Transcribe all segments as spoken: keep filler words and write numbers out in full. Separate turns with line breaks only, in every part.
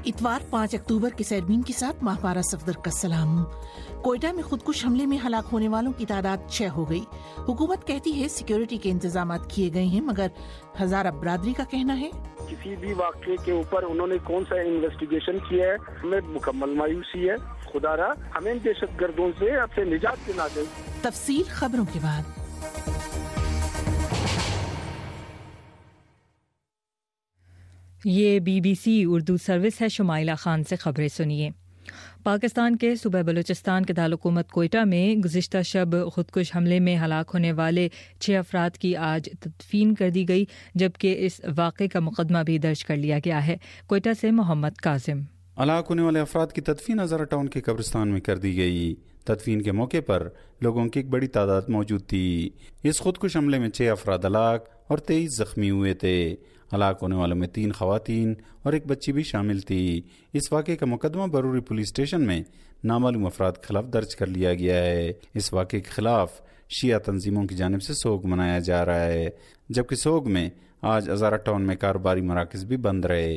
इतवार पाँच अक्टूबर के सैरमीन के साथ माहपारा सफदर का सलाम। कोयटा में खुदकुश हमले में हलाक होने वालों की तादाद छह हो गई। हुकूमत कहती है सिक्योरिटी के इंतजाम किए गए हैं, मगर हजारा बरादरी का कहना है
किसी भी वाक़े के ऊपर उन्होंने कौन सा इन्वेस्टिगेशन किया है, हमें मुकम्मल मायूसी है। खुदारा हमें दहशत गर्दों से अब से निजात दिला दे।
तफसील खबरों के बाद।
ये बीबीसी उर्दू सर्विस है। शुमाइला खान से खबरें सुनिए। पाकिस्तान के सूबा बलूचिस्तान के दारुल-हुकूमत कोयटा में गुज़िश्ता शब खुदकुश हमले में हलाक होने वाले छह अफराद की आज तदफीन कर दी गई, जबकि इस वाक़े का मुकदमा भी दर्ज कर लिया गया है। कोयटा से मोहम्मद कासिम।
हलाक होने वाले अफराद की तदफीन हज़ारा टाउन के कब्रिस्तान में कर दी गई। तदफीन के मौके पर लोगों की एक बड़ी तादाद मौजूद थी। इस खुदकुश हमले में छह अफराद हलाक और तेईस जख्मी हुए थे। हलाक होने वालों में तीन खवातीन और एक बच्ची भी शामिल थी। इस वाक़े का मुकदमा बरूरी पुलिस स्टेशन में नामालूम अफराद के खिलाफ दर्ज कर लिया गया है। इस वाक़े के खिलाफ शिया तंजीमों की जानिब से सोग मनाया जा रहा है, जबकि सोग में आज हज़ारा टाउन में कारोबारी मराकज़ भी बंद रहे।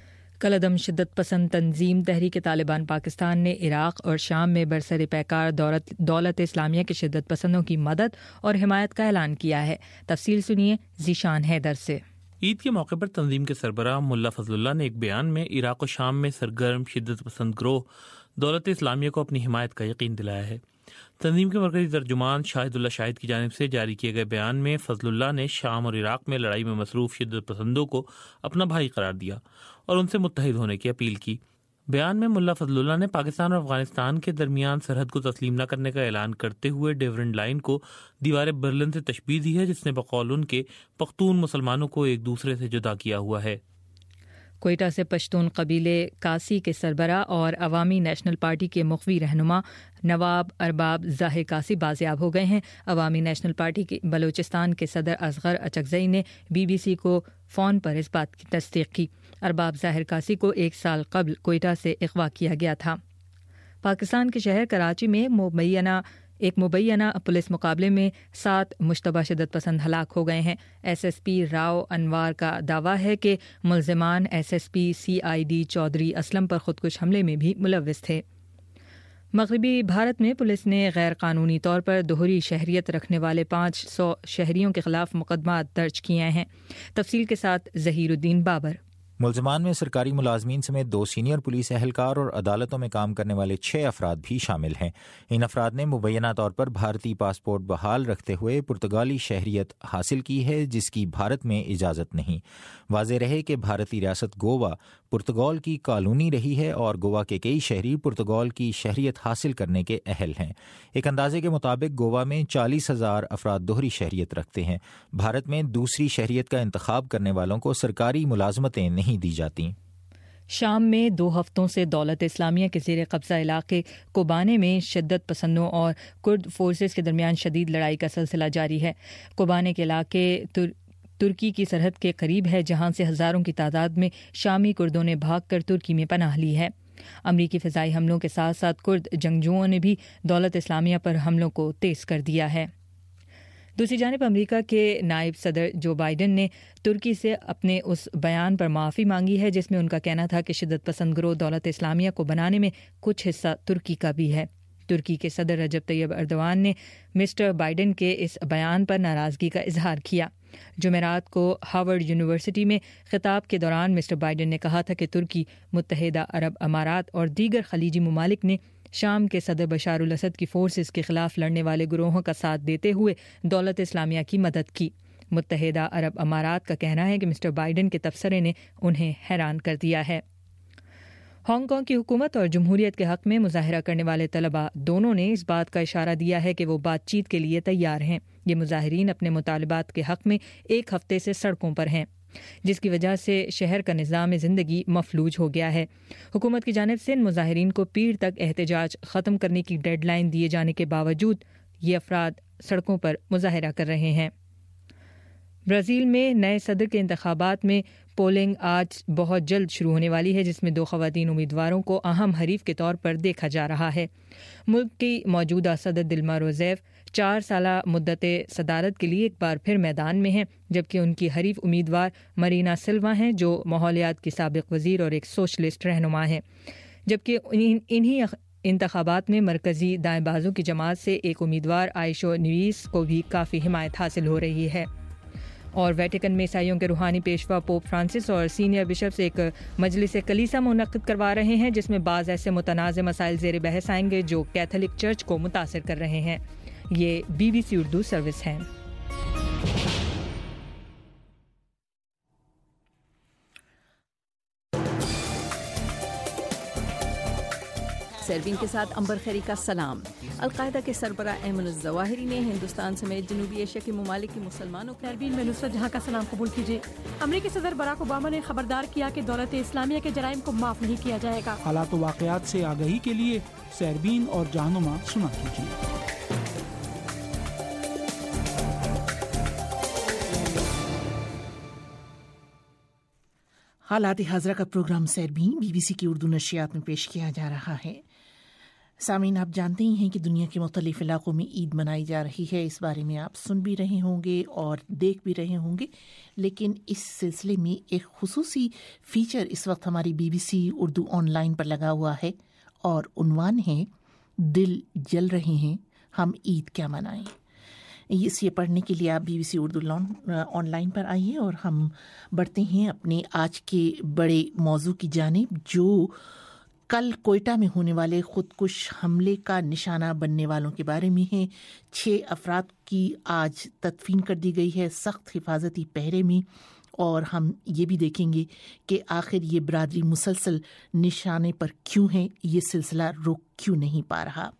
कलदम शिद्दत पसंद तंजीम तहरीक तालिबान पाकिस्तान ने इराक़ और शाम में बरसर पैकार दौलत दौलत इस्लामिया के शिद्दत पसंदों की मदद और हिमायत का ऐलान किया है। तफसील सुनिए ज़ीशान हैदर से।
ईद के मौके पर तंजीम के सरबराह मुल्ला फजलुल्लाह ने एक बयान में इराक़ और शाम में सरगर्म शिद्दत पसंद ग्रोह दौलत इस्लामिया को अपनी हिमायत का यकीन दिलाया है। तंजीम के मरकज़ी तर्जुमान शाहिदुल्लाह शाहिद की जानिब से जारी किए गए बयान में फजलुल्लाह ने शाम और इराक़ में लड़ाई में मसरूफ़ शिद्दत पसंदों को अपना भाई करार दिया और उनसे मुत्तहिद होने की अपील की। बयान में मुल्ला फजलुल्लाह ने पाकिस्तान और अफगानिस्तान के दरमियान सरहद को तस्लीम न करने का ऐलान करते हुए डिविडेंड लाइन को दीवार बर्लिन से तशबीह दी है, जिसने बकौल उनके पख्तून मुसलमानों को एक दूसरे से जुदा किया हुआ है।
कोयटा से पश्तून कबीले कासी के सरबरा और अवामी नेशनल पार्टी के मुखवी रहनुमा नवाब अरबाब ज़ाहिर कासी बाजियाब हो गए हैं। अवामी नेशनल पार्टी के बलूचिस्तान के सदर असगर अचकज़ई ने बीबीसी को फ़ोन पर इस बात की तस्दीक की। अरबाब ज़ाहिर कासी को एक साल कबल कोयटा से अगवा किया गया था। पाकिस्तान के शहर कराची में मुबैना एक मुबैना पुलिस मुकाबले में सात मुश्तबा शिद्दत पसंद हलाक हो गए हैं। S S P Rao Anwar का दावा है कि मुलजिमान S S P C I D Chaudhry Aslam पर खुदकुश हमले में भी मुलव्विस थे। मगरबी भारत में पुलिस ने गैर कानूनी तौर पर दोहरी शहरियत रखने वाले पाँच सौ शहरियों के खिलाफ मुकदमा दर्ज किए हैं। तफसील के साथ ज़हीरुद्दीन बाबर।
मुलजमान में सरकारी मुलाजमीन समेत दो सीनियर पुलिस एहलकार और अदालतों में काम करने वाले छह अफराद भी शामिल हैं। इन अफराद ने मुबैना तौर पर भारतीय पासपोर्ट बहाल रखते हुए पुर्तगाली शहरियत हासिल की है, जिसकी भारत में इजाज़त नहीं। वाज़ेह रहे कि भारतीय रियासत गोवा पुर्तगाल की कॉलोनी रही है और गोवा के कई शहरी पुर्तगाल की शहरियत हासिल करने के अहल हैं। एक अंदाजे के मुताबिक गोवा में चालीस हज़ार अफराद दोहरी शहरियत रखते हैं। भारत में दूसरी शहरियत का इंतखाब करने वालों को सरकारी मुलाजमतें नहीं दी जाती।
शाम में दो हफ्तों से दौलत इस्लामिया के ज़ेर कब्ज़ा इलाके कोबाने में शिद्दत पसंदों और कुर्द फोर्सेस के दरमियान शदीद लड़ाई का सिलसिला जारी है। कोबाने के इलाके तुर, तुर्की की सरहद के करीब है, जहां से हज़ारों की तादाद में शामी कुर्दों ने भागकर तुर्की में पनाह ली है। अमरीकी फ़िज़ाई हमलों के साथ साथ कुर्द जंगजुओं ने भी दौलत इस्लामिया पर हमलों को तेज़ कर दिया है। दूसरी जानिब अमेरिका के नायब सदर जो बाइडन ने तुर्की से अपने उस बयान पर माफ़ी मांगी है जिसमें उनका कहना था कि शिद्दत पसंद गिरोह दौलत इस्लामिया को बनाने में कुछ हिस्सा तुर्की का भी है। तुर्की के सदर रजब तैयब अर्दवान ने मिस्टर बाइडन के इस बयान पर नाराज़गी का इजहार किया। जुमेरात को हार्वर्ड यूनिवर्सिटी में खिताब के दौरान मिस्टर बाइडन ने कहा था कि तुर्की, मुत्तहिदा अरब अमारात और दीगर खलीजी ममालिक ने शाम के सदर बशार उल असद की फोर्सेस के खिलाफ लड़ने वाले गिरोहों का साथ देते हुए दौलत इस्लामिया की मदद की। मुत्तहिदा अरब अमारात का कहना है कि मिस्टर बाइडन के तबसरे ने उन्हें हैरान कर दिया है। हांगकांग की हुकूमत और जमहूरियत के हक में मुजाहिरा करने वाले तलबा दोनों ने इस बात का इशारा दिया है कि वो बातचीत के लिए तैयार हैं। ये मुजाहिरीन अपने मुतालिबात के हक में एक हफ्ते से सड़कों पर हैं, जिसकी वजह से शहर का निज़ाम ज़िंदगी मफलूज हो गया है। हुकूमत की जानिब से इन मुजाहिरीन को पीर तक एहतजाज ख़त्म करने की डेडलाइन दिए जाने के बावजूद ये अफराद सड़कों पर मुजाहिरा कर रहे हैं। ब्राज़ील में नए सदर के इंतखाबात में पोलिंग आज बहुत जल्द शुरू होने वाली है, जिसमें दो ख़वातीन उम्मीदवारों को अहम हरीफ के तौर पर देखा जा रहा है। मुल्क की मौजूदा सदर दिल्मा रोज़ेफ چار سالہ مدت صدارت کے لیے ایک بار پھر میدان میں ہیں، جبکہ ان کی حریف امیدوار مرینا سلوا ہیں جو ماحولیات کی سابق وزیر اور ایک سوشلسٹ رہنما ہیں، جبکہ انہی انتخابات میں مرکزی دائیں بازو کی جماعت سے ایک امیدوار عائشہ نویس کو بھی کافی حمایت حاصل ہو رہی ہے۔ اور ویٹیکن میں عیسائیوں کے روحانی پیشوا پوپ فرانسس اور سینئر بشپس ایک مجلس کلیسا منعقد کروا رہے ہیں، جس میں بعض ایسے متنازع مسائل زیر بحث آئیں گے جو کیتھولک چرچ کو متاثر کر رہے ہیں۔ یہ B B C Urdu service ہے۔
سیربین کے ساتھ امبر خیری کا سلام۔ القاعدہ کے سربراہ ایمن الظواہری نے ہندوستان سمیت جنوبی ایشیا کے ممالک کے مسلمانوں
سیربین میں نصرت جہاں کا سلام قبول کیجیے۔ امریکی صدر براک اوباما نے خبردار کیا کہ دولت اسلامیہ کے جرائم کو معاف نہیں کیا جائے گا۔
حالات و واقعات سے آگاہی کے لیے سیربین اور جہنما سنا کیجیے۔
حالات حاضرہ کا programme Sairbeen B B C کی اردو نشریات میں پیش کیا جا رہا ہے۔ سامعین، آپ جانتے ہی ہیں کہ دنیا کے مختلف علاقوں میں عید منائی جا رہی ہے، اس بارے میں آپ سن بھی رہے ہوں گے اور دیکھ بھی رہے ہوں گے، لیکن اس سلسلے میں ایک خصوصی فیچر اس وقت ہماری B B C Urdu online پر لگا ہوا ہے اور عنوان ہے دل جل رہے ہیں ہم عید کیا منائیں۔ اس یہ پڑھنے کے لیے آپ B B C Urdu online پر آئیے اور ہم بڑھتے ہیں اپنے آج کے بڑے موضوع کی جانب، جو کل کوئٹہ میں ہونے والے خودکش حملے کا نشانہ بننے والوں کے بارے میں ہے۔ چھ افراد کی آج تدفین کر دی گئی ہے سخت حفاظتی پہرے میں، اور ہم یہ بھی دیکھیں گے کہ آخر یہ برادری مسلسل نشانے پر کیوں ہے، یہ سلسلہ رک کیوں نہیں پا رہا۔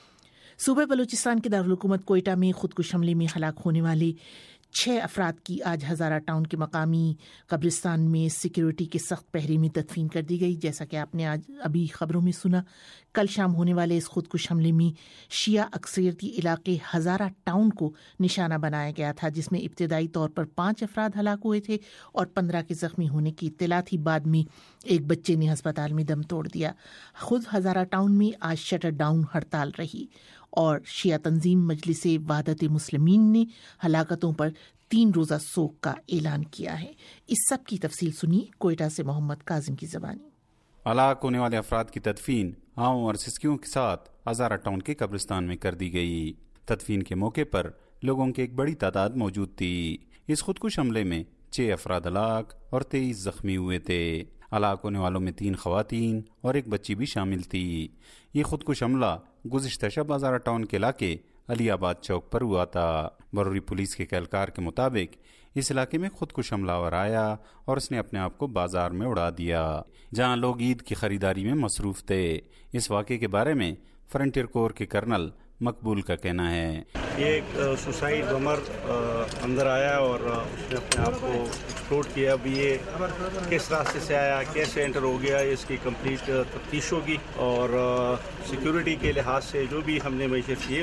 صوبہ بلوچستان کے دارالحکومت کوئٹہ میں خودکش حملے میں ہلاک ہونے والے چھ افراد کی آج ہزارہ ٹاؤن کے مقامی قبرستان میں سیکیورٹی کے سخت پہرے میں تدفین کر دی گئی۔ جیسا کہ آپ نے آج ابھی خبروں میں سنا، کل شام ہونے والے اس خودکش حملے میں شیعہ اکثریتی علاقے ہزارہ ٹاؤن کو نشانہ بنایا گیا تھا، جس میں ابتدائی طور پر پانچ افراد ہلاک ہوئے تھے اور پندرہ کے زخمی ہونے کی اطلاع تھی۔ بعد میں ایک بچے نے ہسپتال میں دم توڑ دیا۔ خود ہزارہ ٹاؤن میں آج شٹر ڈاؤن ہڑتال رہی اور شیعہ تنظیم مجلس وحدت مسلمین نے ہلاکتوں پر تین روزہ سوگ کا اعلان کیا ہے۔ اس سب کی تفصیل سنیے کوئٹہ سے محمد کاظم کی زبانی۔
ہلاک ہونے والے افراد کی تدفین عام اور سسکیوں کے ساتھ ہزارہ ٹاؤن کے قبرستان میں کر دی گئی۔ تدفین کے موقع پر لوگوں کی ایک بڑی تعداد موجود تھی۔ اس خودکش حملے میں چھ افراد ہلاک اور تیئیس زخمی ہوئے تھے۔ ہلاک ہونے والوں میں تین خواتین اور ایک بچی بھی شامل تھی۔ یہ خودکش حملہ گزشتہ شب ہزارہ ٹاؤن کے علاقے علی آباد چوک پر ہوا تھا۔ بروری پولیس کے اہلکار کے مطابق اس علاقے میں خودکش حملہ آور آیا اور اس نے اپنے آپ کو بازار میں اڑا دیا، جہاں لوگ عید کی خریداری میں مصروف تھے۔ اس واقعے کے بارے میں فرنٹیئر کور کے کرنل مقبول کا کہنا ہے،
یہ ایک سوسائڈ بمر اندر آیا اور اس نے اپنے آپ کو ایکسپلوڈ کیا۔ ابھی یہ کس راستے سے آیا، کیسے انٹر ہو گیا، اس کی کمپلیٹ تفتیش ہوگی اور سیکیورٹی کے لحاظ سے جو بھی ہم نے میجر کیے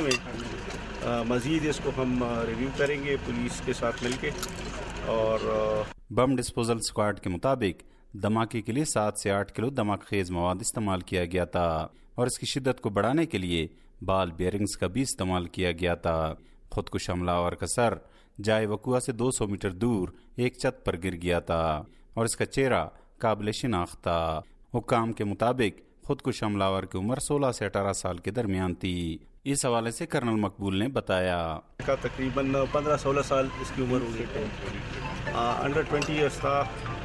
ہوئے مزید اس کو ہم ریویو کریں گے پولیس کے ساتھ مل کے۔ اور
بم ڈسپوزل اسکواڈ کے مطابق دھماکے کے لیے سات سے آٹھ کلو دھماکہ خیز مواد استعمال کیا گیا تھا اور اس کی شدت کو بڑھانے کے لیے بال بیئرنگز کا بھی استعمال کیا گیا تھا۔ خودکش حملہ آور کا سر جائے وقوع سے دو سو میٹر دور ایک چھت پر گر گیا تھا اور اس کا چہرہ قابل شناخت تھا۔ حکام کے مطابق خودکش حملہ آور کی عمر سولہ سے اٹھارہ سال کے درمیان تھی۔ اس حوالے سے کرنل مقبول نے بتایا
کا تقریباً پندرہ سولہ سال اس کی عمر ہوگی، انڈر ٹوینٹی ایئرس تھا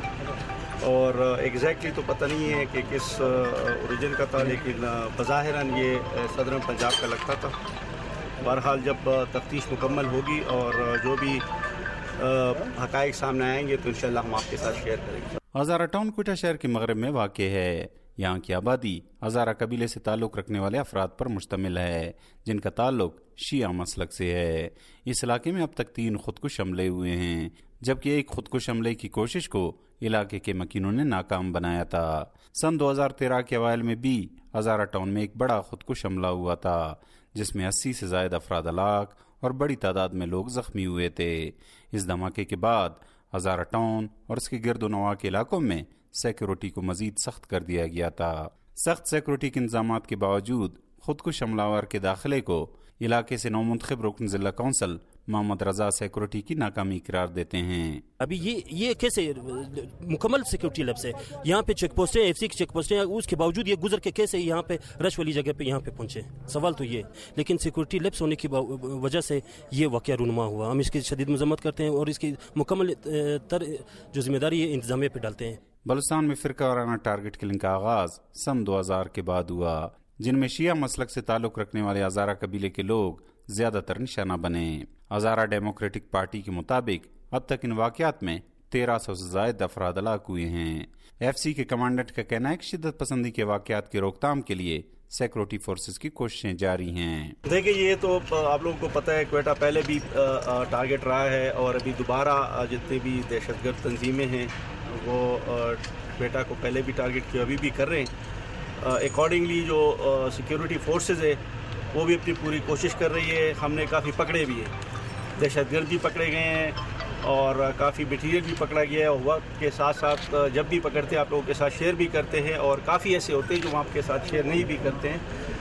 اور ایگزیکٹلی تو پتہ نہیں ہے کہ کس اوریجن کا تھا، لیکن بظاہراً یہ صدرن پنجاب کا لگتا تھا۔ بہرحال جب تفتیش مکمل ہوگی اور جو بھی حقائق سامنے آئیں گے تو انشاءاللہ ہم آپ کے ساتھ شیئر کریں گے۔
ہزارہ ٹاؤن کوئٹہ شہر کے مغرب میں واقع ہے۔ یہاں کی آبادی ہزارہ قبیلے سے تعلق رکھنے والے افراد پر مشتمل ہے، جن کا تعلق شیعہ مسلک سے ہے۔ اس علاقے میں اب تک تین خودکش حملے ہوئے ہیں، جبکہ ایک خودکش حملے کی کوشش کو علاقے کے مکینوں نے ناکام بنایا تھا۔ سن دو ہزار تیرہ کے اوائل میں بھی ہزارہ ٹاؤن میں ایک بڑا خودکش حملہ ہوا تھا، جس میں اسی سے زائد افراد ہلاک اور بڑی تعداد میں لوگ زخمی ہوئے تھے۔ اس دھماکے کے بعد ہزارہ ٹاؤن اور اس کے گرد و نواح کے علاقوں میں سیکیورٹی کو مزید سخت کر دیا گیا تھا۔ سخت سیکیورٹی کے انتظامات کے باوجود خودکش حملہ آور کے داخلے کو علاقے سے نومنتخب رکن ضلع کونسل محمد رضا سیکورٹی کی ناکامی قرار دیتے ہیں۔
ابھی یہ یہ کیسے مکمل سیکورٹی لیبس ہے، یہاں پہ چیک پوسٹیں ایف سی کی چیک پوسٹیں، اس کے باوجود یہ گزر کے کیسے یہاں پہ رش والی جگہ پہ یہاں پہ پہنچے، سوال تو یہ، لیکن سیکورٹی لیبس ہونے کی وجہ سے یہ واقعہ رونما ہوا۔ ہم اس کی شدید مذمت کرتے ہیں اور اس کی مکمل تر جو ذمہ داری ہے انتظامیہ پہ ڈالتے ہیں۔
بلوچستان میں فرقہ وارانہ ٹارگٹ کلنگ کا آغاز سن دو ہزار کے بعد ہوا، جن میں شیعہ مسلک سے تعلق رکھنے والے ہزارہ قبیلے کے لوگ زیادہ تر نشانہ بنے۔ ہزارہ ڈیموکریٹک پارٹی کے مطابق اب تک ان واقعات میں تیرہ سو سے زائد افراد ہلاک ہوئے ہیں۔ ایف سی کے کمانڈنٹ کا کہنا ہے کہ شدت پسندی کے واقعات کی روک تھام کے لیے سیکورٹی فورسز کی کوششیں جاری ہیں۔
دیکھیں یہ تو آپ لوگوں کو پتہ ہے کوئٹہ پہلے بھی ٹارگٹ رہا ہے اور ابھی دوبارہ جتنے بھی دہشت گرد تنظیمیں ہیں وہ کوئٹہ کو پہلے بھی ٹارگٹ کیا، ابھی بھی کر رہے ہیں۔ اکارڈنگلی جو سیکورٹی فورسز ہے وہ بھی اپنی پوری کوشش کر رہی ہے۔ ہم نے کافی پکڑے بھی ہیں، دہشت گرد بھی پکڑے گئے ہیں اور کافی مٹیریل بھی پکڑا گیا ہے، اور وقت کے ساتھ ساتھ جب بھی پکڑتے ہیں آپ لوگوں کے ساتھ شیئر بھی کرتے ہیں، اور کافی ایسے ہوتے ہیں جو آپ کے ساتھ شیئر نہیں بھی کرتے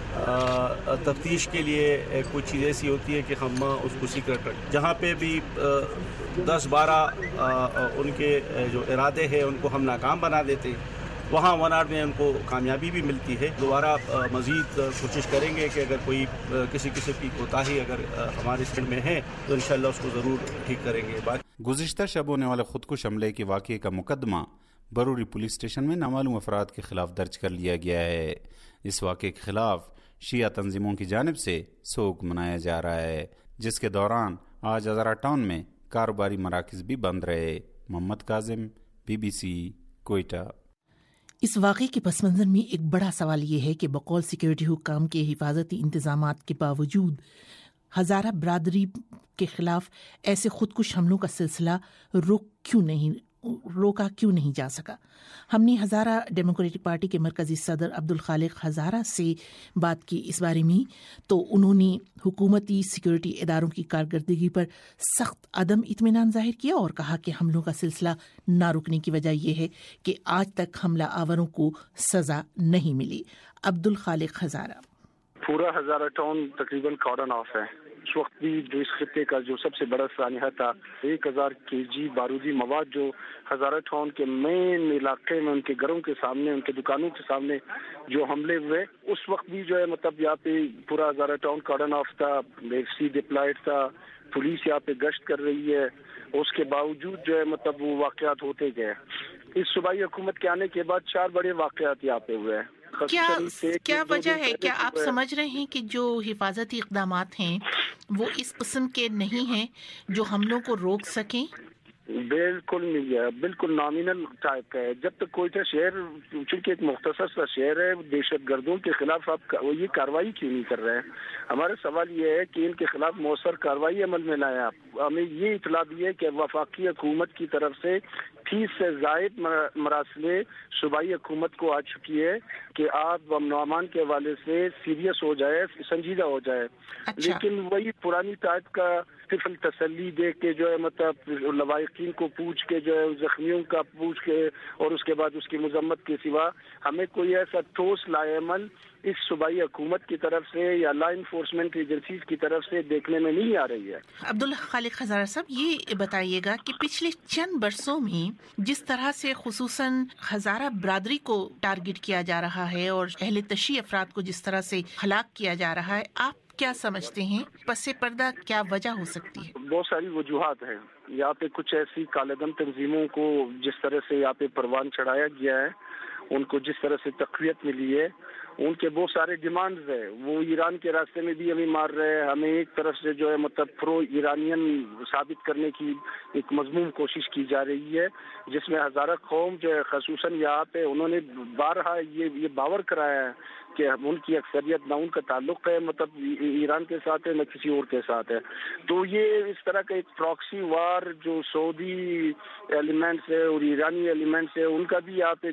ہیں۔ تفتیش کے لیے کچھ چیز ایسی ہوتی ہے کہ ہم اس کو سیکرٹ رکھیں، جہاں پہ بھی دس بارہ ان کے جو ارادے ہیں ان کو ہم ناکام بنا دیتے ہیں، وہاں ون آر میں ان کو کامیابی بھی ملتی ہے۔ دوبارہ مزید کوشش کریں گے کہ اگر کوئی کسی قسم کی کوتاہی اگر ہمارے سائڈ میں ہے تو انشاءاللہ اس کو ضرور ٹھیک کریں گے۔
گزشتہ شب ہونے والے خودکش حملے کے واقعے کا مقدمہ بروری پولیس اسٹیشن میں نامعلوم افراد کے خلاف درج کر لیا گیا ہے۔ اس واقعے کے خلاف شیعہ تنظیموں کی جانب سے سوگ منایا جا رہا ہے، جس کے دوران آج ہزارہ ٹاؤن میں کاروباری مراکز بھی بند رہے۔ Muhammad Kazim, B B C, Quetta.
اس واقعے کے پس منظر میں ایک بڑا سوال یہ ہے کہ بقول سیکورٹی حکام کے حفاظتی انتظامات کے باوجود ہزارہ برادری کے خلاف ایسے خودکش حملوں کا سلسلہ روک کیوں نہیں روکا کیوں نہیں جا سکا۔ ہم نے ہزارہ ڈیموکریٹک پارٹی کے مرکزی صدر عبدالخالق ہزارہ سے بات کی اس بارے میں، تو انہوں نے حکومتی سیکورٹی اداروں کی کارکردگی پر سخت عدم اطمینان ظاہر کیا اور کہا کہ حملوں کا سلسلہ نہ رکنے کی وجہ یہ ہے کہ آج تک حملہ آوروں کو سزا نہیں ملی۔ عبدالخالق ہزارہ:
پورا ہزارہ ٹاؤن تقریباً کارڈن آف ہے۔ اس وقت بھی جو اس خطے کا جو سب سے بڑا سانحہ تھا، ایک ہزار کے جی بارودی مواد جو ہزارہ ٹاؤن کے مین علاقے میں ان کے گھروں کے سامنے، ان کے دکانوں کے سامنے جو حملے ہوئے، اس وقت بھی جو ہے مطلب یہاں پہ پورا ہزارہ ٹاؤن کارڈن آف تھا، ایف سی ڈپلائڈ تھا، پولیس یہاں پہ گشت کر رہی ہے، اس کے باوجود جو ہے مطلب وہ واقعات ہوتے گئے۔ اس صوبائی حکومت کے آنے کے بعد چار بڑے واقعات یہاں پہ ہوئے ہیں۔
کیا کیا وجہ ہے؟ کیا آپ سمجھ رہے ہیں کہ جو حفاظتی اقدامات ہیں وہ اس قسم کے نہیں ہیں جو حملوں کو روک سکیں؟
بالکل نہیں ہے، بالکل نامینل ٹائپ کا ہے۔ جب تک کوئٹہ شہر چونکہ ایک مختصر سا شہر ہے، دہشت گردوں کے خلاف آپ یہ کارروائی کیوں نہیں کر رہے ہیں؟ ہمارا سوال یہ ہے کہ ان کے خلاف مؤثر کارروائی عمل میں لائیں۔ آپ ہمیں یہ اطلاع دی ہے کہ وفاقی حکومت کی طرف سے تیس سے زائد مراسلے صوبائی حکومت کو آ چکی ہے کہ آپ امن و امان کے حوالے سے سیریس ہو جائے، سنجیدہ ہو جائے۔
اچھا۔
لیکن وہی پرانی ٹائپ کا طفل تسلی دے کے جو ہے مطلب لواحقین کو پوچھ کے جو ہے زخمیوں کا پوچھ کے اور اس کے بعد اس کی مذمت کے سوا ہمیں کوئی ایسا ٹھوس لائے عمل اس صوبائی حکومت کی طرف سے یا لا انفورسمنٹ ایجنسیز کی طرف سے دیکھنے میں نہیں آ رہی ہے۔
عبدالخالق ہزارہ صاحب، یہ بتائیے گا کہ پچھلے چند برسوں میں جس طرح سے خصوصاً ہزارہ برادری کو ٹارگٹ کیا جا رہا ہے اور اہل تشیع افراد کو جس طرح سے ہلاک کیا جا رہا ہے، آپ کیا سمجھتے ہیں پس پردہ کیا وجہ ہو سکتی ہے؟
بہت ساری وجوہات ہیں۔ یہاں پہ کچھ ایسی کالعدم تنظیموں کو جس طرح سے یہاں پہ پروان چڑھایا گیا ہے، ان کو جس طرح سے تقویت ملی ہے، ان کے بہت سارے ڈیمانڈز ہیں۔ وہ ایران کے راستے میں بھی ہمیں مار رہے ہیں، ہمیں ایک طرف سے جو ہے مطلب پرو ایرانین ثابت کرنے کی ایک مضمون کوشش کی جا رہی ہے، جس میں ہزارہ قوم جو ہے خصوصاً یہاں پہ انہوں نے بارہا یہ یہ باور کرایا ہے کہ ان کی اکثریت نہ ان کا تعلق ہے مطلب ایران کے ساتھ ہے نہ کسی اور کے ساتھ ہے۔ تو یہ اس طرح کا ایک پراکسی وار جو سعودی ایلیمنٹس ہے اور ایرانی ایلیمنٹس ہے، ان کا بھی یہاں پہ جو ہے مطلب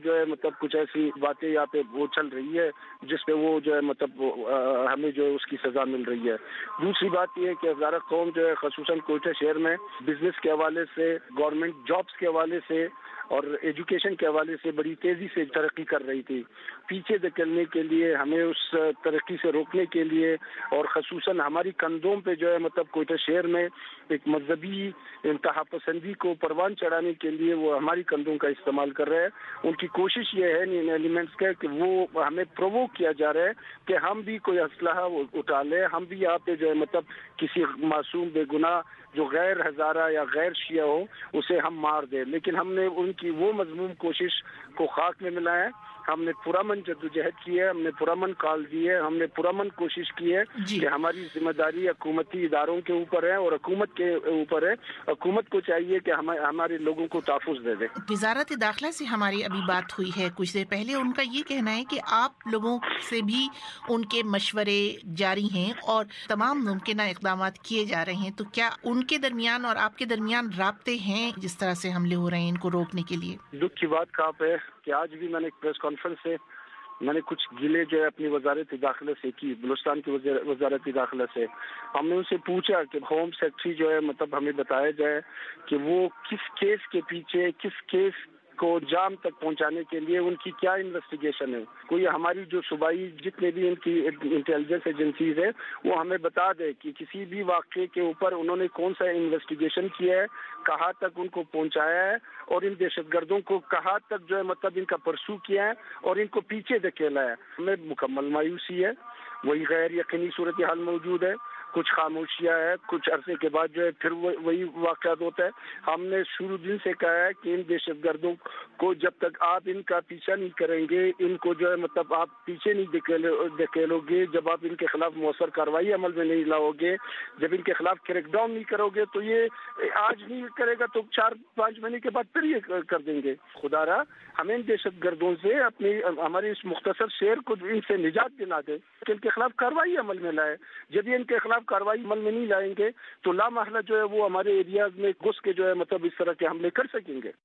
مطلب کچھ ایسی باتیں یہاں پہ وہ چل رہی ہے جس پہ وہ جو ہے مطلب ہمیں جو ہے اس کی سزا مل رہی ہے. دوسری بات یہ ہے کہ ہزارہ قوم جو ہے خصوصاً کوئٹہ شہر میں بزنس کے حوالے سے، گورنمنٹ جابس کے حوالے سے اور ایجوکیشن کے حوالے سے بڑی تیزی سے ترقی کر رہی تھی. پیچھے دھکیلنے کے لیے، ہمیں اس ترقی سے روکنے کے لیے اور خصوصاً ہماری کندھوں پہ جو ہے مطلب کوئٹہ شہر میں ایک مذہبی انتہا پسندی کو پروان چڑھانے کے لیے وہ ہماری کندھوں کا استعمال کر رہے ہیں. ان کی کوشش یہ ہے ان ایلیمنٹس کا کہ وہ ہمیں پرووک کیا جا رہا ہے کہ ہم بھی کوئی اسلحہ اٹھا لیں، ہم بھی یہاں پہ جو ہے مطلب کسی معصوم بے گناہ جو غیر ہزارہ یا غیر شیعہ ہو اسے ہم مار دیں. لیکن ہم نے ان کی وہ مضموم کوشش کو خاک میں ملایا ہے. ہم نے پرامن جدوجہد کی ہے، ہم نے پرامن کال دی ہے، ہم نے پرامن کوشش کی ہے جی. کہ ہماری ذمہ داری حکومتی اداروں کے اوپر ہے اور حکومت کے اوپر ہے. حکومت کو چاہیے کہ ہمارے لوگوں کو تحفظ دے دے.
وزارت داخلہ سے ہماری ابھی بات ہوئی ہے کچھ دیر پہلے، ان کا یہ کہنا ہے کہ آپ لوگوں سے بھی ان کے مشورے جاری ہیں اور تمام ممکنہ اقدامات کیے جا رہے ہیں. تو کیا ان کے درمیان اور آپ کے درمیان رابطے ہیں جس طرح سے حملے ہو رہے ہیں ان کو روکنے کے لیے؟
دکھ کی بات کہاں پہ کہ آج بھی میں نے ایک پریس کانفرنس سے میں نے کچھ گلے جو ہے اپنی وزارت داخلہ سے کی، بلوچستان کی وزارت داخلہ سے. ہم نے ان سے پوچھا کہ ہوم سیکرٹری جو ہے مطلب ہمیں بتایا جائے کہ وہ کس کیس کے پیچھے، کس کیس کو جام تک پہنچانے کے لیے ان کی کیا انویسٹیگیشن ہے. کوئی ہماری جو صوبائی جتنے بھی ان کی انٹیلیجنس ایجنسیز ہے وہ ہمیں بتا دے کہ کسی بھی واقعے کے اوپر انہوں نے کون سا انویسٹیگیشن کیا ہے، کہاں تک ان کو پہنچایا ہے اور ان دہشت گردوں کو کہاں تک جو ہے مطلب ان کا پرسو کیا ہے اور ان کو پیچھے دھکیلا ہے. ہمیں مکمل مایوسی ہے. وہی غیر یقینی صورتحال موجود ہے، کچھ خاموشیاں ہے، کچھ عرصے کے بعد جو ہے پھر وہی واقعات ہوتا ہے. ہم نے شروع دن سے کہا ہے کہ ان دہشت گردوں کو جب تک آپ ان کا پیچھا نہیں کریں گے، ان کو جو ہے مطلب آپ پیچھے نہیں دھکیلو گے، جب آپ ان کے خلاف مؤثر کارروائی عمل میں نہیں لاؤ گے، جب ان کے خلاف کریک ڈاؤن نہیں کرو گے تو یہ آج نہیں کرے گا تو چار پانچ مہینے کے بعد پھر یہ کر دیں گے. خدا را ہمیں ان دہشت گردوں سے اپنی ہمارے اس مختصر شہر کو ان سے نجات دلا دے کہ ان کے خلاف کارروائی عمل میں لائے. جب یہ ان کے خلاف کارروائی عمل میں نہیں لائیں گے تو لا محالہ جو ہے وہ ہمارے ایریاز میں گھس کے جو ہے مطلب اس طرح کے حملے کر سکیں گے.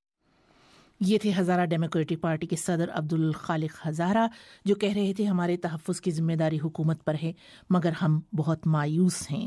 یہ تھے ہزارہ ڈیموکریٹک پارٹی کے صدر عبدالخالق ہزارہ جو کہہ رہے تھے ہمارے تحفظ کی ذمہ داری حکومت پر ہے مگر ہم بہت مایوس ہیں.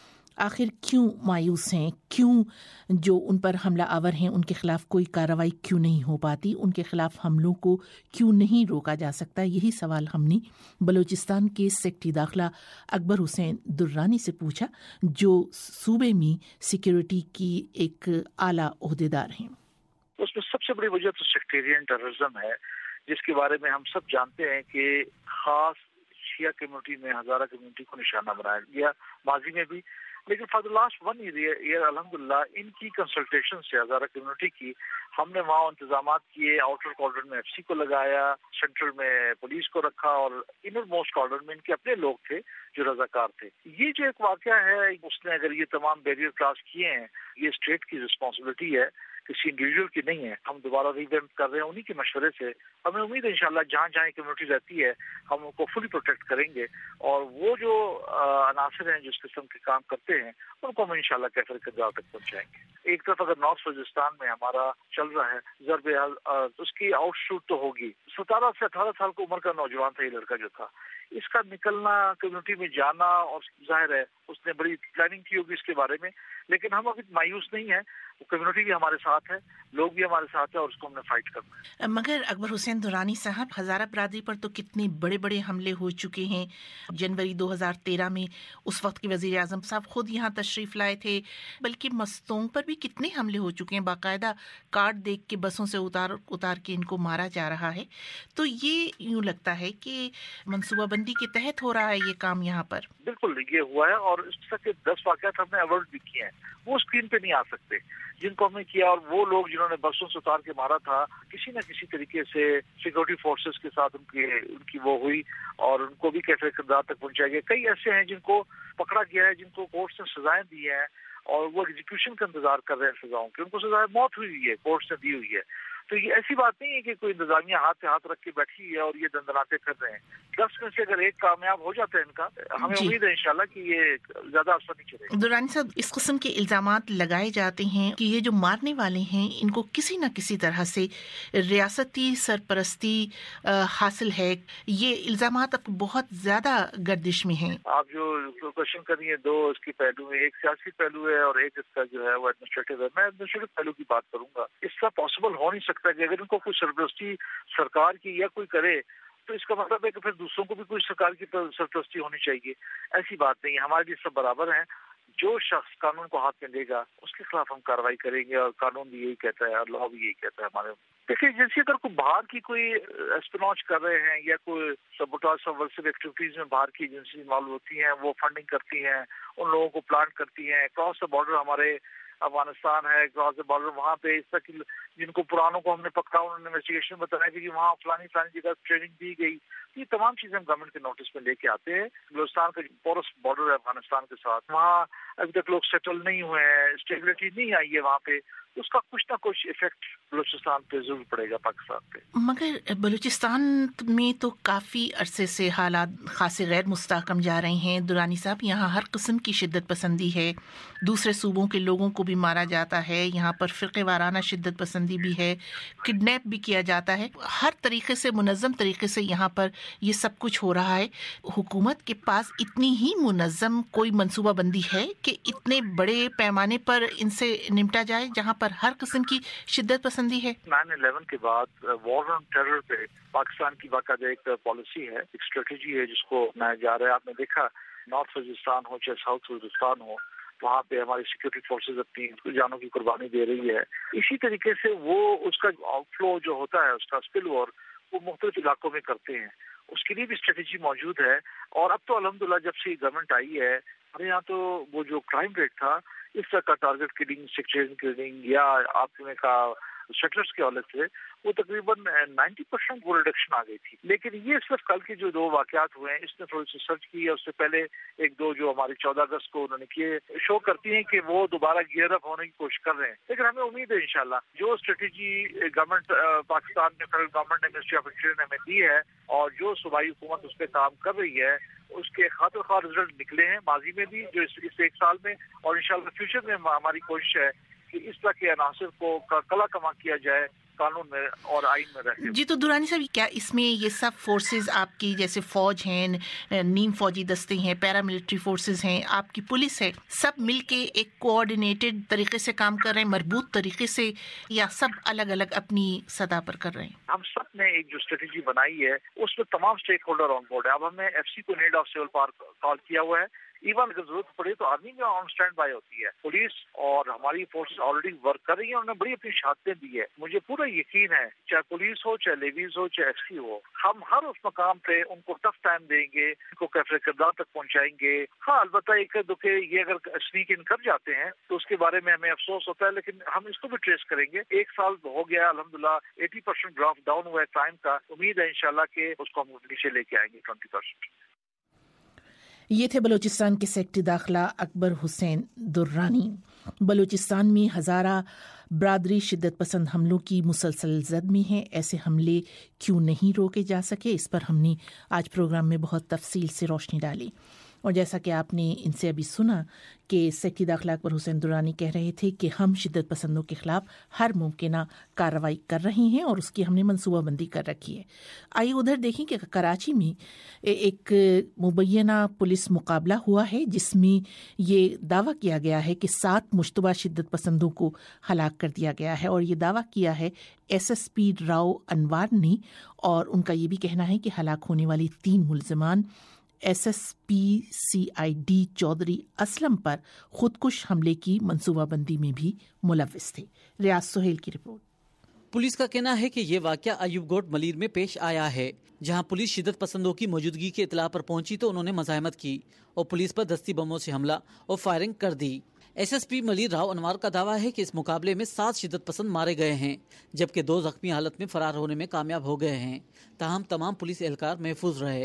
آخر کیوں مایوس ہیں؟ کیوں جو ان پر حملہ آور ہیں ان کے خلاف کوئی کارروائی کیوں نہیں ہو پاتی؟ ان کے خلاف حملوں کو کیوں نہیں روکا جا سکتا؟ یہی سوال ہم نے بلوچستان کے سیکرٹری داخلہ اکبر حسین درانی سے پوچھا جو صوبے میں سیکیورٹی کی ایک اعلیٰ عہدیدار ہیں.
اس میں سب سے بڑی وجہ تو سیکٹیرین ٹیررزم ہے جس کے بارے میں ہم سب جانتے ہیں کہ خاص شیعہ کمیونٹی میں ہزارہ کمیونٹی کو نشانہ بنایا گیا ماضی میں بھی. لیکن for the last one year الحمدللہ ان کی کنسلٹیشن سے ہزارہ کمیونٹی کی ہم نے وہاں انتظامات کیے. آؤٹر کارڈر میں ایف سی کو لگایا، سینٹرل میں پولیس کو رکھا اور انر موسٹ کارڈر میں ان کے اپنے لوگ تھے جو رضاکار تھے. یہ جو ایک واقعہ ہے اس نے اگر یہ تمام بیریئر کراس کیے ہیں، یہ اسٹیٹ کی رسپانسبلٹی ہے، کسی انڈیویجول کی نہیں ہے. ہم دوبارہ ریویمپ کر رہے ہیں انہی کے مشورے سے. ہمیں امید ہے انشاءاللہ جہاں جہاں کمیونٹی رہتی ہے ہم ان کو فلی پروٹیکٹ کریں گے اور وہ جو عناصر ہیں جس قسم کے کام کرتے ہیں ان کو ہم انشاءاللہ کیفر کردار تک پہنچائیں گے. ایک طرف اگر نارتھ وزیرستان میں ہمارا چل رہا ہے ضرب اس کی آؤٹ شوٹ تو ہوگی. ستارہ سے اٹھارہ سال کی عمر کا نوجوان تھا یہ لڑکا جو تھا، اس کا نکلنا کمیونٹی میں جانا اور ظاہر ہے اس نے بڑی پلاننگ کی ہوگی اس کے بارے میں. لیکن ہم ابھی مایوس نہیں ہیں، کمیونٹی بھی ہمارے ساتھ ہے، لوگ بھی ہمارے ساتھ ہیں اور اس کو ہم نے فائٹ کرنا ہے.
مگر اکبر حسین درانی صاحب، ہزارہ برادری پر تو کتنے بڑے بڑے حملے ہو چکے ہیں. جنوری دو ہزار تیرہ میں اس وقت کے وزیر اعظم صاحب خود یہاں تشریف لائے تھے، بلکہ مستوں پر بھی کتنے حملے ہو چکے ہیں. باقاعدہ کارڈ دیکھ کے بسوں سے اتار اتار کے ان کو مارا جا رہا ہے. تو یہ یوں لگتا ہے کہ منصوبہ بندی کے تحت ہو رہا ہے یہ کام یہاں پر.
بالکل یہ ہوا ہے اور اس طرح کے دس واقعات ہم نے اوائڈ بھی کیے ہیں. وہ اسکرین پہ نہیں آ سکتے جن کو ہم نے کیا، اور وہ لوگ جنہوں نے بسوں سے اتار کے مارا تھا کسی نہ کسی طریقے سے سیکورٹی فورسز کے ساتھ ان کی ان کی وہ ہوئی اور ان کو بھی کیفر کردار تک پہنچایا گیا. کئی ایسے ہیں جن کو پکڑا گیا ہے، جن کو کورٹ نے سزائیں دی ہیں اور وہ ایگزیکیوشن کا انتظار کر رہے ہیں سزاؤں کے. ان کو سزائے موت ہوئی ہوئی ہے، کورٹ سے دی ہوئی ہے. تو یہ ایسی بات نہیں ہے کہ کوئی انتظامیہ ہاتھ سے ہاتھ رکھ کے بیٹھی ہے اور یہ دندناتے کر رہے ہیں. دس میں سے اگر ایک کامیاب ہو جاتا ہے ان کا, ہمیں
جی.
امید ہے انشاءاللہ کہ یہ زیادہ عرصہ نہیں چلے گا.
درانی صاحب, اس قسم کے الزامات لگائے جاتے ہیں کہ یہ جو مارنے والے ہیں ان کو کسی نہ کسی طرح سے ریاستی سرپرستی حاصل ہے. یہ الزامات اب بہت زیادہ گردش میں ہیں.
آپ جو کوشچن کر رہی ہیں دو اس کے پہلو ہیں, ایک سیاسی پہلو ہے اور ایک اس کا جو ہے وہ ایڈمنسٹریٹو ہے. میں ایڈمنسٹریٹو پہلو کی بات کروں گا. اس کا پاسبل ہو نہیں سکتا کہ اگر ان کو کوئی سرپرستی سرکار کی یا کوئی کرے تو اس کا مطلب ہے کہ پھر دوسروں کو بھی کوئی سرکار کی سرپرستی ہونی چاہیے. ایسی بات نہیں ہے, ہمارے لیے سب برابر ہیں. جو شخص قانون کو ہاتھ میں لے گا اس کے خلاف ہم کارروائی کریں گے, اور قانون بھی یہی کہتا ہے اور لا بھی یہی کہتا ہے ہمارے. دیکھیے جیسے اگر کوئی باہر کی کوئی اسپناچ کر رہے ہیں یا کوئی سبوٹاج سبورسیو ایکٹیویٹیز میں باہر کی ایجنسی انوالو ہوتی ہیں, وہ فنڈنگ کرتی ہیں, ان لوگوں کو پلانٹ کرتی ہیں. کراس دا بارڈر ہمارے افغانستان ہے, کراس دا بارڈر وہاں پہ اس طرح کی جن کو پرانوں کو ہم نے پکڑا, انہوں نے انویسٹیگیشن بتایا کہ وہاں فلانی فلانی جگہ ٹریننگ دی گئی. یہ تمام چیزیں ہم گورنمنٹ کے نوٹس میں لے کے آتے ہیں. بلوچستان کا پورس بارڈر ہے افغانستان کے ساتھ, وہاں ابھی تک لوگ سیٹل نہیں ہوئے ہیں, اسٹیبلٹی نہیں آئی ہے وہاں پہ. اس کا کچھ نہ کچھ افیکٹ بلوچستان پہ ضرور پڑے گا, پاکستان پہ.
مگر بلوچستان میں تو کافی عرصے سے حالات خاصے غیر مستحکم جا رہے ہیں درانی صاحب. یہاں ہر قسم کی شدت پسندی ہے, دوسرے صوبوں کے لوگوں کو بھی مارا جاتا ہے, یہاں پر فرقے وارانہ شدت پسندی بھی ہے, کڈنیپ بھی کیا جاتا ہے. ہر طریقے سے منظم طریقے سے یہاں پر یہ سب کچھ ہو رہا ہے. حکومت کے پاس اتنی ہی منظم کوئی منصوبہ بندی ہے کہ اتنے بڑے پیمانے پر ان سے نمٹا جائے جہاں پر ہر قسم کی شدت پسندی ہے؟
نائن الیون کے بعد وار آن ٹیرر پہ پاکستان کی باقاعدہ ایک پالیسی ہے, ایک اسٹریٹجی ہے جس کو میں جا رہا ہے. آپ نے دیکھا نارتھ وزیرستان ہو چاہے ساؤتھ وزیرستان ہو, وہاں پہ ہماری سیکورٹی فورسز اپنی جانوں کی قربانی دے رہی ہے. اسی طریقے سے وہ اس کا آؤٹ فلو جو ہوتا ہے, اس کا اسپل وار, وہ مختلف علاقوں میں کرتے ہیں. اس کے لیے بھی اسٹریٹجی موجود ہے. اور اب تو الحمدللہ جب سے گورنمنٹ آئی ہے ہمارے یہاں تو وہ جو کرائم ریٹ تھا اس طرح کا ٹارگٹ کلنگ, سیکٹریزن کلنگ یا آپ نے کہا شٹرز کے حوالے سے, وہ تقریباً نائنٹی پرسینٹ وہ ریڈکشن آ گئی تھی. لیکن یہ صرف کل کے جو دو واقعات ہوئے ہیں اس نے تھوڑی سی سرچ کی ہے. اس سے پہلے ایک دو جو ہماری چودہ اگست کو انہوں نے کیے, شو کرتی ہیں کہ وہ دوبارہ گیئر اپ ہونے کی کوشش کر رہے ہیں. لیکن ہمیں امید ہے انشاءاللہ جو اسٹریٹجی گورنمنٹ پاکستان نے, فیڈرل گورنمنٹ نے, منسٹری آف انٹیریئر نے ہمیں دی ہے اور جو صوبائی حکومت اس پہ کام کر رہی ہے, اس کے خاطر خواہ رزلٹ نکلے ہیں ماضی میں بھی, جو اس ایک سال میں, اور انشاءاللہ فیوچر میں ہماری کوشش ہے کہ اس طرح کے عناصر کو کلا کما کیا جائے قانون میں اور آئین میں رہتے.
جی تو درانی صاحب, کیا اس میں یہ سب فورسز آپ کی جیسے فوج ہیں, نیم فوجی دستے ہیں, پیراملٹری فورسز ہیں, آپ کی پولیس ہے, سب مل کے ایک کوآرڈینیٹڈ طریقے سے کام کر رہے ہیں, مربوط طریقے سے, یا سب الگ الگ اپنی سطح پر کر رہے ہیں؟
ہم سب نے ایک جو اسٹریٹجی بنائی ہے اس میں تمام اسٹیک ہولڈر آن بورڈ ہے. اب ہم نے ایف سی کو need of civil power call کیا ہوا ہے. ایون اگر ضرورت پڑے تو آرمی میں آن اسٹینڈ بائی ہوتی ہے. پولیس اور ہماری فورسز آلریڈی ورک کر رہی ہیں, انہوں نے بڑی اپنی شہادتیں دی ہے. مجھے پورا یقین ہے چاہے پولیس ہو, چاہے لیویز ہو, چاہے ایف سی ہو, ہم ہر اس مقام پہ ان کو ٹف ٹائم دیں گے, ان کو کیفر کردار تک پہنچائیں گے. ہاں البتہ ایک دکھے یہ اگر اسنیک ان کر جاتے ہیں تو اس کے بارے میں ہمیں افسوس ہوتا ہے, لیکن ہم اس کو بھی ٹریس کریں گے. ایک سال ہو گیا الحمدللہ, ایٹی پرسینٹ گراف ڈاؤن ہوا ہے ٹائم کا. امید ہے انشاءاللہ کہ اس کو ہم نیچے لے کے آئیں گے ٹوینٹی پرسینٹ.
یہ تھے بلوچستان کے سیکرٹری داخلہ اکبر حسین درانی. بلوچستان میں ہزارہ برادری شدت پسند حملوں کی مسلسل زد میں ہے. ایسے حملے کیوں نہیں روکے جا سکے, اس پر ہم نے آج پروگرام میں بہت تفصیل سے روشنی ڈالی. اور جیسا کہ آپ نے ان سے ابھی سنا کہ سیکرٹری داخلہ اکبر حسین درانی کہہ رہے تھے کہ ہم شدت پسندوں کے خلاف ہر ممکنہ کارروائی کر رہے ہیں اور اس کی ہم نے منصوبہ بندی کر رکھی ہے. آئیے ادھر دیکھیں کہ کراچی میں ایک مبینہ پولیس مقابلہ ہوا ہے جس میں یہ دعویٰ کیا گیا ہے کہ سات مشتبہ شدت پسندوں کو ہلاک کر دیا گیا ہے. اور یہ دعویٰ کیا ہے S S P Rao Anwar نے, اور ان کا یہ بھی کہنا ہے کہ ہلاک ہونے والی تین ملزمان S S P C I D Chaudhry Aslam پر خودکش حملے کی منصوبہ بندی میں بھی ملوث تھے. ریاض سہیل کی رپورٹ.
پولیس کا کہنا ہے کہ یہ واقعہ ایوب گوٹ ملیر میں پیش آیا ہے, جہاں پولیس شدت پسندوں کی موجودگی کی اطلاع پر پہنچی تو انہوں نے مزاحمت کی اور پولیس پر دستی بموں سے حملہ اور فائرنگ کر دی. S S P Malir Rao Anwar کا دعویٰ ہے کہ اس مقابلے میں سات شدت پسند مارے گئے ہیں, جبکہ دو زخمی حالت میں فرار ہونے میں کامیاب ہو گئے ہیں. تاہم تمام پولیس اہلکار محفوظ رہے.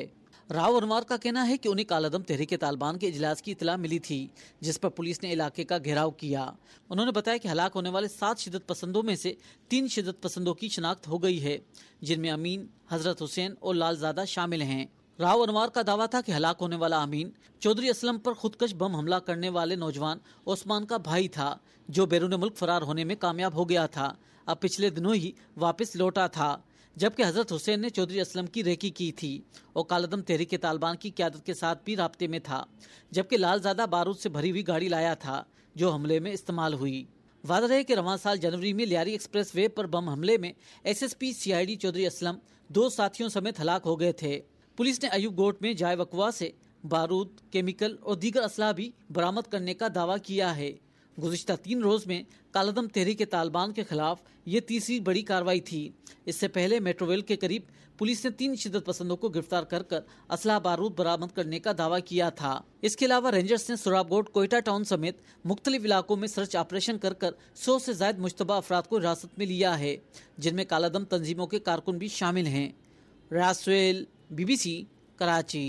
راؤ انوار کا کہنا ہے کہ انہیں کالعدم تحریک طالبان کے اجلاس کی اطلاع ملی تھی جس پر پولیس نے علاقے کا گھیراؤ کیا. انہوں نے بتایا کہ ہلاک ہونے والے سات شدت پسندوں میں سے تین شدت پسندوں کی شناخت ہو گئی ہے جن میں امین، حضرت حسین اور لال زادہ شامل ہیں. راؤ انوار کا دعویٰ تھا کہ ہلاک ہونے والا امین چودھری اسلم پر خودکش بم حملہ کرنے والے نوجوان عثمان کا بھائی تھا جو بیرون ملک فرار ہونے میں کامیاب ہو گیا تھا. اب پچھلے دنوں ہی واپس لوٹا تھا. جبکہ حضرت حسین نے چودھری اسلم کی ریکی کی تھی اور کالعدم تحریک طالبان کی قیادت کے ساتھ بھی رابطے میں تھا. جبکہ لال زادہ بارود سے بھری ہوئی گاڑی لایا تھا جو حملے میں استعمال ہوئی. واضح ہے کہ رواں سال جنوری میں لیاری ایکسپریس وے پر بم حملے میں S S P C I D Chaudhry Aslam دو ساتھیوں سمیت ہلاک ہو گئے تھے. پولیس نے ایوب گوٹ میں جائے وقوع سے بارود، کیمیکل اور دیگر اسلحہ بھی برآمد کرنے کا دعویٰ کیا ہے. گزشتہ تین روز میں کالعدم تحریک طالبان کے خلاف یہ تیسری بڑی کارروائی تھی. اس سے پہلے میٹروویل کے قریب پولیس نے تین شدت پسندوں کو گرفتار کر کر اسلحہ بارود برآمد کرنے کا دعویٰ کیا تھا. اس کے علاوہ رینجرز نے سوراب گوٹ، کوئٹہ ٹاؤن سمیت مختلف علاقوں میں سرچ آپریشن کر کر سو سے زائد مشتبہ افراد کو حراست میں لیا ہے جن میں کالعدم تنظیموں کے کارکن بھی شامل ہیں. Riaz Sohail, B B C, Karachi.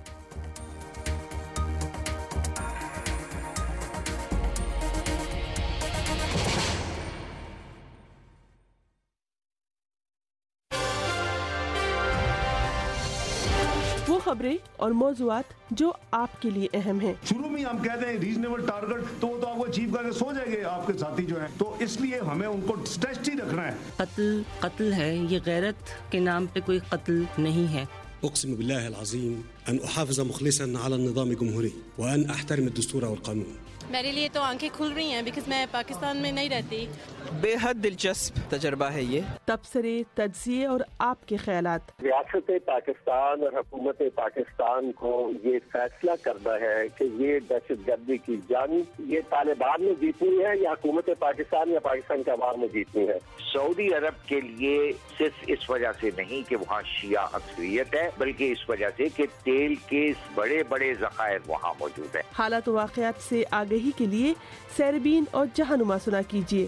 خبریں اور موضوعات جو آپ کے لیے اہم ہیں.
شروع میں ہم کہتے ہیں ریزنیبل ٹارگٹ تو وہ تو آپ کو اچیو کر کے سو جائیں گے آپ کے ساتھی جو ہیں, تو اس لیے ہمیں ان کو اسٹریچ ہی رکھنا ہے.
قتل قتل ہے, یہ غیرت کے نام پہ کوئی قتل نہیں ہے.
اقسم بالله العظيم ان احافظ مخلصا على النظام الجمهوري وان احترم الدستور والقانون.
میرے لیے تو آنکھیں کھل رہی ہیں بیکاز میں پاکستان میں نہیں رہتی.
بے حد دلچسپ تجربہ ہے یہ.
تبصرے, تجزیے اور آپ کے خیالات.
ریاست پاکستان اور حکومت پاکستان کو یہ فیصلہ کرنا ہے کہ یہ دہشت گردی کی جنگ یہ طالبان میں جیتنی ہے یا حکومت پاکستان یا پاکستان کے عوام میں جیتنی ہے.
سعودی عرب کے لیے صرف اس وجہ سے نہیں کہ وہاں شیعہ اکثریت ہے, بلکہ اس وجہ سے کہ تیل کے بڑے بڑے ذخائر وہاں موجود ہیں.
حالات و واقعات سے آگہی کے لیے سیربین اور جہانما سنا کیجیے.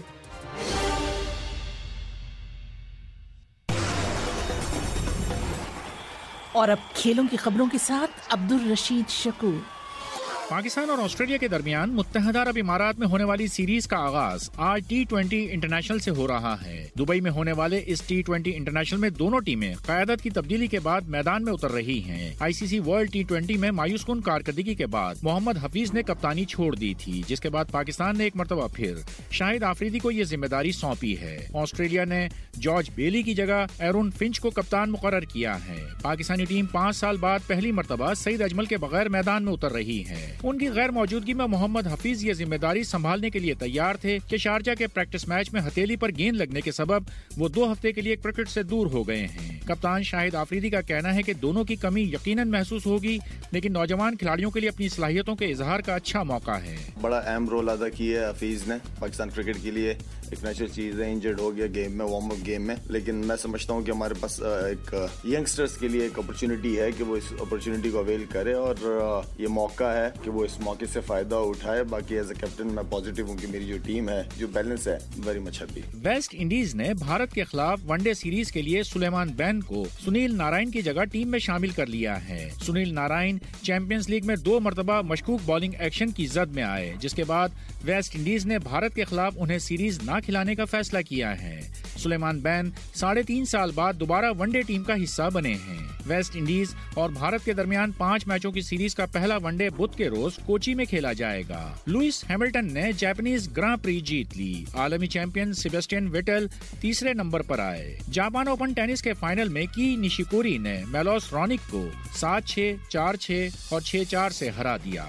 اور اب کھیلوں کی خبروں کے ساتھ عبد الرشید شکور.
پاکستان اور آسٹریلیا کے درمیان متحدہ عرب امارات میں ہونے والی سیریز کا آغاز آج ٹی ٹوینٹی انٹرنیشنل سے ہو رہا ہے. دبئی میں ہونے والے اس ٹی ٹوینٹی انٹرنیشنل میں دونوں ٹیمیں قیادت کی تبدیلی کے بعد میدان میں اتر رہی ہیں. I C C world T twenty میں مایوس کن کارکردگی کے بعد محمد حفیظ نے کپتانی چھوڑ دی تھی, جس کے بعد پاکستان نے ایک مرتبہ پھر شاہد آفریدی کو یہ ذمہ داری سونپی ہے. آسٹریلیا نے جارج بیلی کی جگہ ایرون فنچ کو کپتان مقرر کیا ہے. پاکستانی ٹیم پانچ سال بعد پہلی مرتبہ سعید اجمل کے بغیر میدان میں اتر رہی ہے. ان کی غیر موجودگی میں محمد حفیظ یہ ذمہ داری سنبھالنے کے لیے تیار تھے کہ شارجہ کے پریکٹس میچ میں ہتھیلی پر گیند لگنے کے سبب وہ دو ہفتے کے لیے کرکٹ سے دور ہو گئے ہیں. کپتان شاہد آفریدی کا کہنا ہے کہ دونوں کی کمی یقیناً محسوس ہوگی, لیکن نوجوان کھلاڑیوں کے لیے اپنی صلاحیتوں کے اظہار کا اچھا موقع ہے.
بڑا اہم رول ادا کیا ہے حفیظ نے پاکستان کرکٹ کے لیے. ایک نیچرل چیز ہے, انجرڈ ہو گیا گیم میں, وارم اپ گیم میں, لیکن میں سمجھتا ہوں کہ ہمارے پاس ایک ینگسٹرز کے لیے ایک اپرچونٹی ہے کہ وہ اس اپرچونٹی کو اویل کرے اور یہ موقع ہے کہ وہ اس موقع سے فائدہ اٹھائے. باقی ایز اے کیپٹن میں پازیٹیو ہوں کہ میری جو ٹیم ہے جو بیلنس ہے very much happy.
West Indies نے بھارت کے خلاف ون ڈے سیریز کے لیے سلیمان بین کو سنیل نارائن کی جگہ ٹیم میں شامل کر لیا ہے. سنیل نارائن چیمپئنز لیگ میں دو مرتبہ مشکوک بالنگ ایکشن کی زد میں آئے, جس کے بعد ویسٹ انڈیز نے بھارت کے خلاف انہیں سیریز نہ کھلانے کا فیصلہ کیا ہے. سلیمان بین ساڑھے تین سال بعد دوبارہ ون ڈے ٹیم کا حصہ بنے ہیں. ویسٹ انڈیز اور بھارت کے درمیان پانچ میچوں کی سیریز کا پہلا ون ڈے بدھ کے روز کوچی میں کھیلا جائے گا. لوئس ہیملٹن نے جاپانیز گراں پری جیت لی. عالمی چیمپئن سیباسٹین ویٹل تیسرے نمبر پر آئے. جاپان اوپن ٹینس کے فائنل میں کی نیشیکوری نے میلوس رونک کو سات چھ, چار چھ اور چھ چار سے ہرا دیا.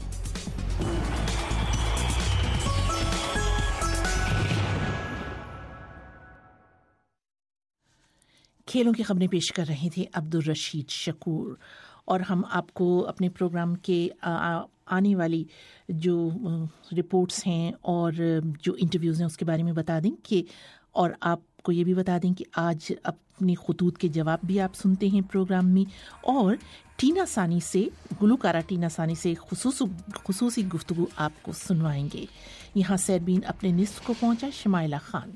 کھیلوں کی خبریں پیش کر رہے تھے عبد الرشید شکور. اور ہم آپ کو اپنے پروگرام کے آنے والی جو رپورٹس ہیں اور جو انٹرویوز ہیں اس کے بارے میں بتا دیں کہ اور آپ کو یہ بھی بتا دیں کہ آج اپنی خطوط کے جواب بھی آپ سنتے ہیں پروگرام میں, اور ٹینا ثانی سے گلوکارہ ٹینا ثانی سے خصوص خصوصی گفتگو آپ کو سنوائیں گے. یہاں سیربین اپنے نصف کو پہنچا شمائلہ خان.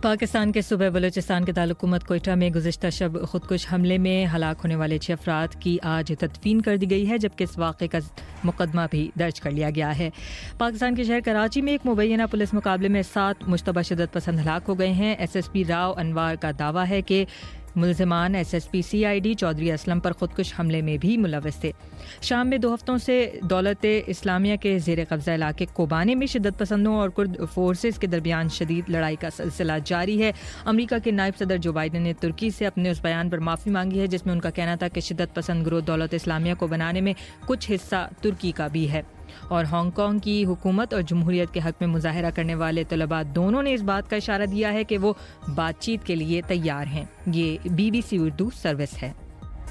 پاکستان کے صوبہ بلوچستان کے دارالحکومت کوئٹہ میں گزشتہ شب خودکش حملے میں ہلاک ہونے والے چھ افراد کی آج تدفین کر دی گئی ہے، جبکہ اس واقعے کا مقدمہ بھی درج کر لیا گیا ہے۔ پاکستان کے شہر کراچی میں ایک مبینہ پولیس مقابلے میں سات مشتبہ شدت پسند ہلاک ہو گئے ہیں۔ S S P Rao Anwar کا دعویٰ ہے کہ ملزمان S S P C I D Chaudhry Aslam پر خودکش حملے میں بھی ملوث تھے۔ شام میں دو ہفتوں سے دولت اسلامیہ کے زیر قبضہ علاقے کوبانے میں شدت پسندوں اور کرد فورسز کے درمیان شدید لڑائی کا سلسلہ جاری ہے۔ امریکہ کے نائب صدر جو بائیڈن نے ترکی سے اپنے اس بیان پر معافی مانگی ہے جس میں ان کا کہنا تھا کہ شدت پسند گروہ دولت اسلامیہ کو بنانے میں کچھ حصہ ترکی کا بھی ہے۔ اور ہانگ کانگ کی حکومت اور جمہوریت کے حق میں مظاہرہ کرنے والے طلباء دونوں نے اس بات کا اشارہ دیا ہے کہ وہ بات چیت کے لیے تیار ہیں۔ یہ B B C Urdu service ہے۔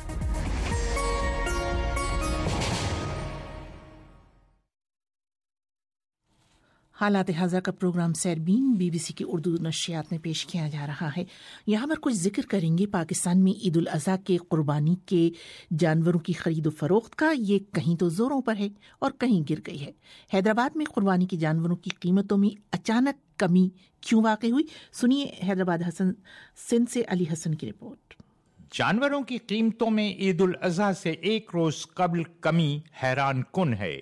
حالات حاضرہ کا programme Sairbeen B B C کی اردو نشریات میں پیش کیا جا رہا ہے۔ یہاں پر کچھ ذکر کریں گے پاکستان میں عید الاضحیٰ کے قربانی کے جانوروں کی خرید و فروخت کا۔ یہ کہیں تو زوروں پر ہے اور کہیں گر گئی ہے۔ حیدرآباد میں قربانی کے جانوروں کی قیمتوں میں اچانک کمی کیوں واقع ہوئی، سنیے حیدرآباد حسن سندھ سے علی حسن کی رپورٹ۔
جانوروں کی قیمتوں میں عید الاضحیٰ سے ایک روز قبل کمی حیران کن ہے۔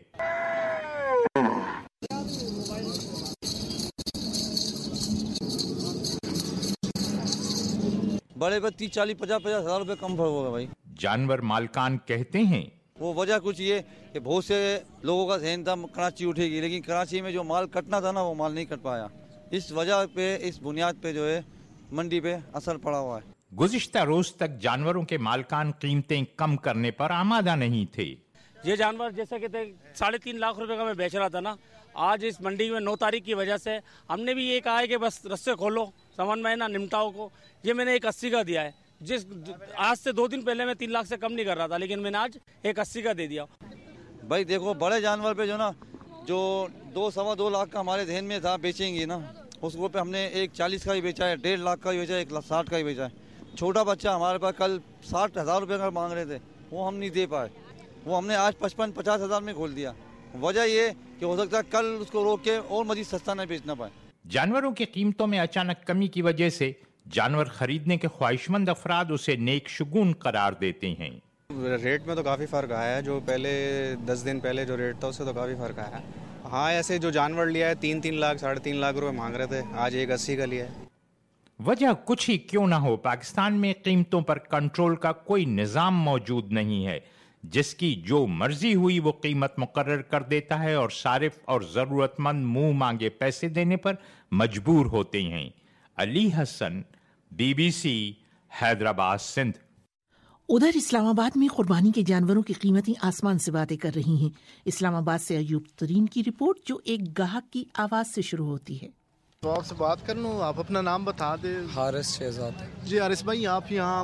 بڑے پر تیس چالیس پچاس پچاس ہزار روپے کم ہوگا بھائی۔
جانور مالکان کہتے ہیں
وہ وجہ کچھ یہ کہ بہت سے لوگوں کا ذہن تھا کراچی اٹھے گی، لیکن کراچی میں جو مال کٹنا تھا نا وہ مال نہیں کٹ پایا۔ اس وجہ پہ اس بنیاد پہ جو ہے منڈی پہ اثر پڑا ہوا ہے۔
گزشتہ روز تک جانوروں کے مالکان قیمتیں کم کرنے پر آمادہ نہیں تھے۔
یہ جانور جیسے کہ ساڑھے تین لاکھ روپے کا میں بیچ رہا تھا نا، آج اس منڈی میں نو تاریخ کی وجہ سے ہم نے بھی یہ کہا ہے کہ بس رستے کھولو سامان میں نا نمٹاؤ کو۔ یہ میں نے ایک اسی کا دیا ہے، جس آج سے دو دن پہلے میں تین لاکھ سے کم نہیں کر رہا تھا، لیکن میں نے آج ایک اسی کا دے دیا۔
بھائی دیکھو بڑے جانور پہ جو نا جو دو سوا دو لاکھ کا ہمارے ذہن میں تھا بیچیں گے نا، اس کو پہ ہم نے ایک چالیس کا ہی بیچا ہے، ڈیڑھ لاکھ کا ہی بیچا ہے، ایک ساٹھ کا ہی بیچا ہے۔ چھوٹا بچہ ہمارے پاس کل ساٹھ ہزار روپے کا مانگ رہے تھے، وہ ہم نہیں دے پائے، وہ ہم نے آج پچپن پچاس ہزار میں کھول دیا۔ وجہ یہ کہ ہو سکتا ہے کل اس کو روک کے اور مزید سستا نہ بیچنا پائے۔
جانوروں کی قیمتوں میں اچانک کمی کی وجہ سے جانور خریدنے کے خواہش مند افراد اسے نیک شگون قرار دیتے ہیں۔
ریٹ میں تو کافی فرق آیا ہے، جو پہلے دس دن پہلے جو ریٹ تھا اس سے تو کافی فرق آیا ہے۔ ہاں ایسے جو جانور لیا ہے تین تین لاکھ ساڑھے تین لاکھ روپے مانگ رہے تھے، آج ایک اسی کا لیا ہے۔
وجہ کچھ ہی کیوں نہ ہو، پاکستان میں قیمتوں پر کنٹرول کا کوئی نظام موجود نہیں ہے۔ جس کی جو مرضی ہوئی وہ قیمت مقرر کر دیتا ہے اور صارف اور ضرورت مند منہ مانگے پیسے دینے پر مجبور ہوتے ہیں۔ Ali Hasan, B B C, Hyderabad, Sindh.
ادھر اسلام آباد میں قربانی کے جانوروں کی قیمتیں آسمان سے باتیں کر رہی ہیں۔ اسلام آباد سے ایوب ترین کی رپورٹ جو ایک گاہک کی آواز سے شروع ہوتی ہے۔
تو آپ سے بات کر لوں، آپ اپنا نام بتا دیں۔
حارث شہزاد۔
جی حارث بھائی، آپ یہاں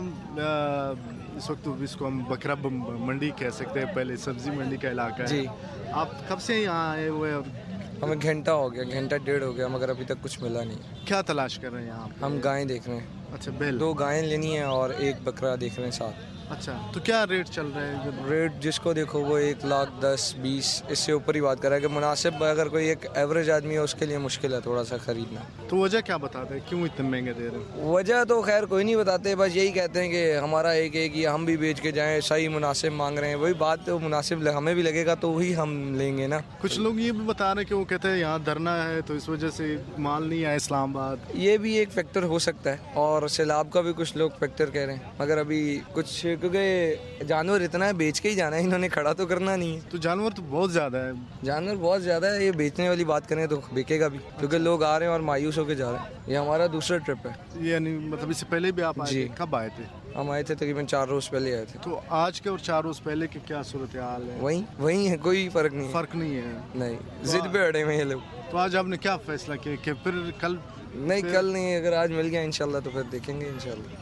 اس وقت اس کو ہم بکرا منڈی کہہ سکتے ہیں، پہلے سبزی منڈی کا علاقہ ہے جی، آپ کب سے یہاں آئے ہوئے؟
ہمیں گھنٹہ ہو گیا، گھنٹہ ڈیڑھ ہو گیا، مگر ابھی تک کچھ ملا نہیں۔
کیا تلاش کر رہے ہیں یہاں؟
ہم گائیں دیکھ رہے ہیں۔
اچھا، بیل؟
دو گائیں لینی ہیں اور ایک بکرا دیکھ رہے ہیں ساتھ۔
اچھا، تو کیا ریٹ چل رہے ہیں؟
ریٹ جس کو دیکھو وہ ایک لاکھ دس بیس اس سے اوپر ہی بات کر رہا ہے کہ مناسب اگر کوئی ایک ایوریج آدمی ہے اس کے لیے مشکل ہے تھوڑا سا خریدنا۔
تو وجہ کیا بتاتے ہیں کیوں اتنے مہنگے دے رہے ہیں؟
وجہ تو خیر کوئی نہیں بتاتے، بس یہی کہتے ہیں کہ ہمارا ایک ایک یہ ہم بھی بیچ کے جائیں، صحیح مناسب مانگ رہے ہیں، وہی بات تو مناسب ہمیں بھی لگے گا تو وہی ہم لیں گے نا۔
کچھ لوگ یہ بھی بتا رہے ہیں کہ وہ کہتے ہیں یہاں دھرنا ہے تو اس وجہ سے مال نہیں آیا اسلام آباد۔
یہ بھی ایک فیکٹر ہو سکتا ہے، اور سیلاب کا بھی کچھ لوگ فیکٹر کہہ رہے ہیں، مگر ابھی کچھ کیونکہ جانور اتنا ہے بیچ کے ہی جانا ہے، انہوں نے کھڑا تو کرنا نہیں ہے۔
تو جانور تو بہت زیادہ ہے،
جانور بہت زیادہ ہے، یہ بیچنے والی بات کریں تو بکے گا بھی، کیونکہ لوگ آ رہے ہیں اور مایوس ہو کے جا رہے ہیں۔ یہ ہمارا دوسرا ٹرپ ہے۔
یعنی مطلب اس سے پہلے بھی آپ آئے تھے؟ کب آئے تھے؟
ہم آئے تھے تقریباً چار روز پہلے آئے تھے۔
تو آج کے اور چار روز پہلے کی کیا صورتحال ہے؟
وہی وہی ہے، کوئی فرق نہیں۔
فرق نہیں ہے؟
نہیں، ضد پہ اڑے ہوئے ہیں لوگ۔
تو آج آپ نے کیا فیصلہ کیا کہ پھر کل؟
نہیں کل نہیں، اگر آج مل گیا انشاءاللہ تو پھر دیکھیں گے انشاءاللہ۔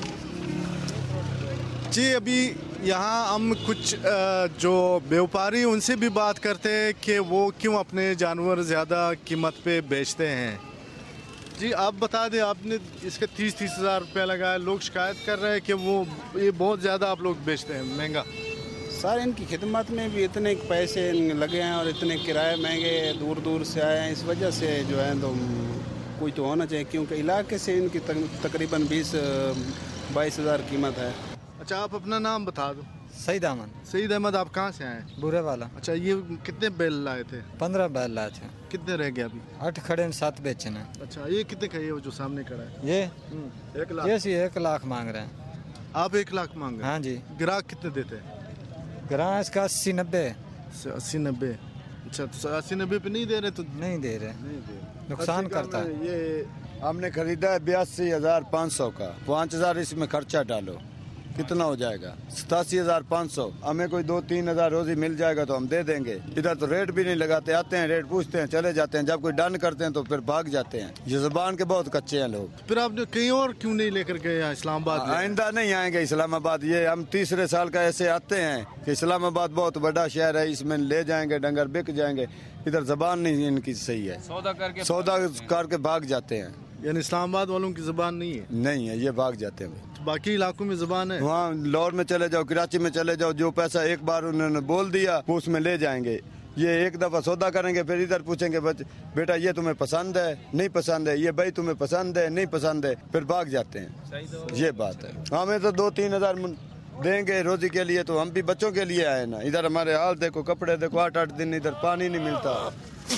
جی ابھی یہاں ہم کچھ جو بیوپاری ان سے بھی بات کرتے ہیں کہ وہ کیوں اپنے جانور زیادہ قیمت پہ بیچتے ہیں۔ جی آپ بتا دیں، آپ نے اس کا تیس تیس ہزار روپیہ لگایا، لوگ شکایت کر رہے ہیں کہ وہ یہ بہت زیادہ آپ لوگ بیچتے ہیں، مہنگا۔
سر ان کی خدمت میں بھی اتنے پیسے لگے ہیں اور اتنے کرائے مہنگے، دور دور سے آئے ہیں، اس وجہ سے جو ہے تو कोई तो होना चाहिए, क्योंकि इलाके से इनकी तकरीबन बीस बाईस हज़ार कीमत है।
अच्छा, आप अपना नाम बता दो।
सईद अहमद।
सईद अहमद, आप कहाँ से आए?
बुरे वाला।
अच्छा, ये कितने बैल लाए थे?
पंद्रह बैल लाए थे।
कितने रह गए अभी?
आठ खड़े हैं, सात बेचने।
अच्छा, ये कितने का है जो सामने खड़ा है?
ये
एक लाख।
ये सी एक लाख मांग रहे हैं।
आप एक लाख मांग रहे हैं?
हाँ जी।
ग्राहक कितने देते हैं?
ग्राहक इसका अस्सी नब्बे।
अस्सी नब्बे। अच्छा, तो अस्सी नब्बे पे नहीं दे रहे? तो
नहीं दे रहे,
नहीं दे रहे,
नुकसान करता है।
ये हमने खरीदा है बयासी हजार पाँच सौ का, पाँच हजार इसमें खर्चा डालो, कितना हो जाएगा? सतासी हजार पाँच सौ। हमें कोई दो तीन हजार रोजी मिल जाएगा तो हम दे देंगे। इधर तो रेट भी नहीं लगाते, आते हैं रेट पूछते हैं चले जाते हैं, जब कोई डन करते हैं तो फिर भाग जाते हैं। ये जुबान के बहुत कच्चे हैं लोग।
फिर आपने कहीं और क्यों नहीं लेकर गए इस्लामाबाद?
आइंदा नहीं आएंगे इस्लामाबाद। ये हम तीसरे साल का ऐसे आते हैं कि इस्लामाबाद बहुत बड़ा शहर है, इसमें ले जाएंगे, डंगर बिक जाएंगे। इधर जबान नहीं इनकी सही है, सौदा करके सौदा करके भाग जाते हैं।
यानी इस्लामाबाद वालों की जुबान नहीं है?
नहीं है, ये भाग जाते हैं।
तो बाकी इलाकों में जुबान है?
वहाँ लाहौर में चले जाओ, कराची में चले जाओ, जो पैसा एक बार उन्होंने बोल दिया वो उसमें ले जाएंगे। ये एक दफा सौदा करेंगे, फिर इधर पूछेंगे बच बेटा ये तुम्हें पसंद है, नहीं पसंद है, ये भाई तुम्हें पसंद है, नहीं पसंद है, फिर भाग जाते हैं। ये बात है। हमें तो दो तीन हजार देंगे रोजी के लिए, तो हम भी बच्चों के लिए आए ना। इधर हमारे हाल देखो, कपड़े देखो, आठ आठ दिन इधर पानी नहीं मिलता।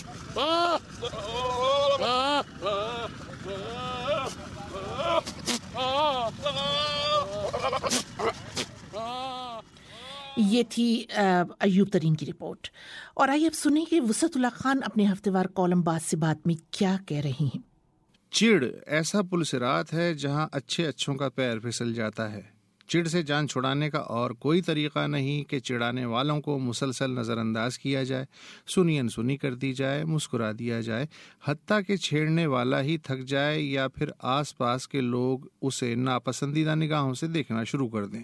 ये थी अयूब तरीन की रिपोर्ट। और आइए अब सुनिए कि वसतुल्लाह खान अपने हफ्तेवार कॉलम बात से बात में क्या कह रही हैं।
चिढ़ ऐसा पुलसिरात है जहां अच्छे अच्छों का पैर फिसल जाता है। चिढ़ से जान छुड़ाने का और कोई तरीका नहीं कि चिढ़ाने वालों को मुसलसल नज़रअंदाज किया जाए, सुनी अनसुनी कर दी जाए, मुस्कुरा दिया जाए, हत्ता कि छेड़ने वाला ही थक जाए या फिर आसपास के लोग उसे नापसंदीदा निगाहों से देखना शुरू कर दें।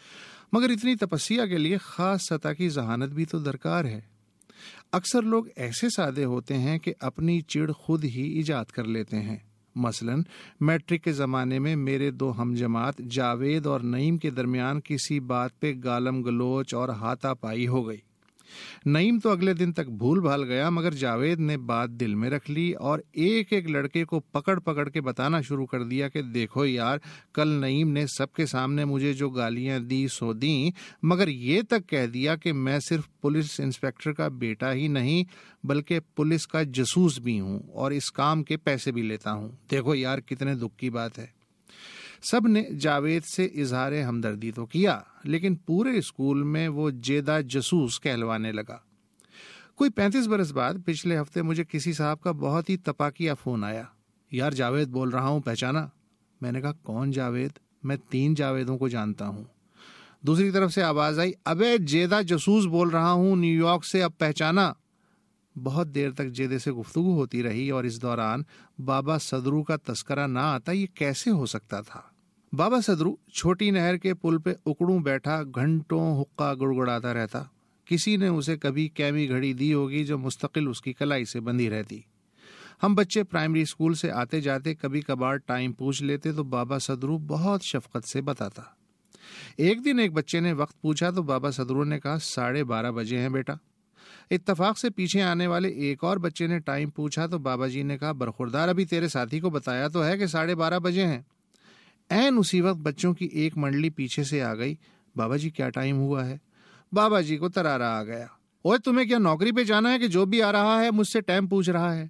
मगर इतनी तपस्या के लिए ख़ास सतह की जहानत भी तो दरकार है। अक्सर लोग ऐसे सादे होते हैं कि अपनी चिढ़ खुद ही ईजाद कर लेते हैं। मसलन मैट्रिक के ज़माने में मेरे दो हमजमात जावेद और नईम के दरमियान किसी बात पे गालम गलोच और हाथापाई हो गई। नईम तो अगले दिन तक भूल भाल गया, मगर जावेद ने बात दिल में रख ली और एक एक लड़के को पकड़ पकड़ के बताना शुरू कर दिया कि देखो यार, कल नईम ने सबके सामने मुझे जो गालियां दी सो दी, मगर ये तक कह दिया कि मैं सिर्फ पुलिस इंस्पेक्टर का बेटा ही नहीं बल्कि पुलिस का जसूस भी हूँ और इस काम के पैसे भी लेता हूँ। देखो यार, कितने दुख की बात है। सब ने जावेद से इजहार हमदर्दी तो किया, लेकिन पूरे स्कूल में वो जेदा जसूस कहलवाने लगा। कोई पैंतीस बरस बाद पिछले हफ्ते मुझे किसी साहब का बहुत ही तपाकिया फोन आया। यार जावेद बोल रहा हूँ, पहचाना? मैंने कहा कौन जावेद? मैं तीन जावेदों को जानता हूँ। दूसरी तरफ से आवाज आई, अबे जेदा जसूस बोल रहा हूँ न्यूयॉर्क से, अब पहचाना? बहुत देर तक जेदे से गुफ्तगू होती रही और इस दौरान बाबा सदरू का तस्करा ना आता ये कैसे हो सकता था। बाबा सदरू छोटी नहर के पुल पे उकड़ू बैठा घंटों हुक्का गुड़गुड़ाता रहता। किसी ने उसे कभी कैमी घड़ी दी होगी जो मुस्तकिल उसकी कलाई से बंधी रहती। हम बच्चे प्राइमरी स्कूल से आते जाते कभी कभार टाइम पूछ लेते तो बाबा सदरू बहुत शफकत से बताता। एक दिन एक बच्चे ने वक्त पूछा तो बाबा सदरू ने कहा साढ़े बारह बजे हैं बेटा। इत्तफाक से पीछे आने वाले एक और बच्चे ने टाइम पूछा तो बाबा जी ने कहा बरखुरदार, अभी तेरे साथी को बताया तो है कि साढ़े बारह बजे हैं। ऐन उसी वक्त बच्चों की एक मंडली पीछे से आ गई, बाबा जी क्या टाइम हुआ है? बाबा जी को तरारा आ गया, ओए तुम्हें क्या नौकरी पे जाना है कि जो भी आ रहा है मुझसे टाइम पूछ रहा है?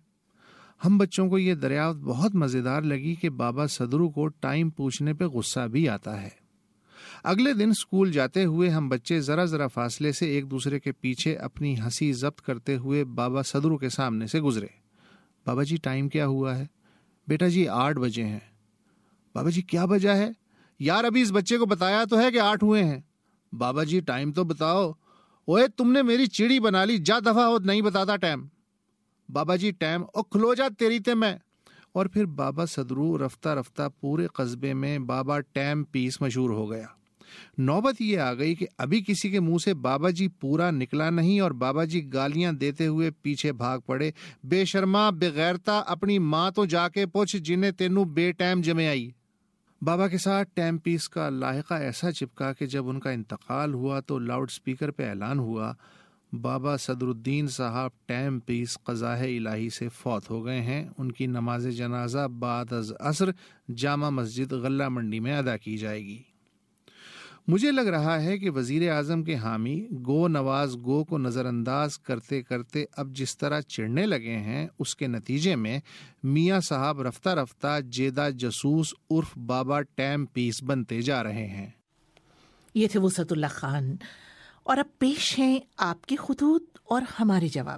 हम बच्चों को ये दरियाफ्त बहुत मजेदार लगी कि बाबा सदरू को टाइम पूछने पे गुस्सा भी आता है। अगले दिन स्कूल जाते हुए हम बच्चे जरा जरा फासले से एक दूसरे के पीछे अपनी हंसी जब्त करते हुए बाबा सदरू के सामने से गुजरे। बाबा जी टाइम क्या हुआ है? बेटा जी आठ बजे हैं। बाबा जी क्या वजह है? यार अभी इस बच्चे को बताया तो है कि आठ हुए हैं। बाबा जी टाइम तो बताओ। ओए तुमने मेरी चिड़ी बना ली, जा दफा हो, नहीं बताता टाइम। बाबा जी टाइम, ओ खलो जा तेरी ते मैं। और फिर बाबा सदरू रफ्ता रफ्ता पूरे कस्बे में बाबा टैम पीस मशहूर हो गया। नौबत ये आ गई कि अभी किसी के मुंह से बाबा जी पूरा निकला नहीं और बाबा जी गालियां देते हुए पीछे भाग पड़े। बेशर्मा बेगैरता, अपनी माँ तो जाके पूछ जिन्हें तेनू बेटैम जमे आई। बाबा के साथ टैम पीस का लाहिका ऐसा चिपका कि जब उनका इंतकाल हुआ तो लाउड स्पीकर पे ऐलान हुआ,
بابا صدر الدین صاحب ٹیم پیس قضاء الہی سے فوت ہو گئے ہیں. ان کی نماز جنازہ بعد از عصر جامع مسجد غلہ منڈی میں ادا کی جائے گی. مجھے لگ رہا ہے کہ وزیر اعظم کے حامی گو نواز گو کو نظر انداز کرتے کرتے اب جس طرح چڑھنے لگے ہیں اس کے نتیجے میں میاں صاحب رفتہ رفتہ جیدہ جاسوس عرف بابا ٹیم پیس بنتے جا رہے ہیں.
یہ تھے وسعت اللہ خان، اور اب پیش ہیں آپ کے خطوط اور ہمارے جواب.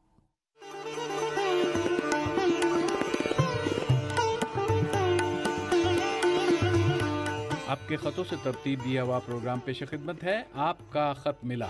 آپ کے خطوں سے ترتیب دیا ہوا پروگرام پیش خدمت ہے. آپ کا خط ملا.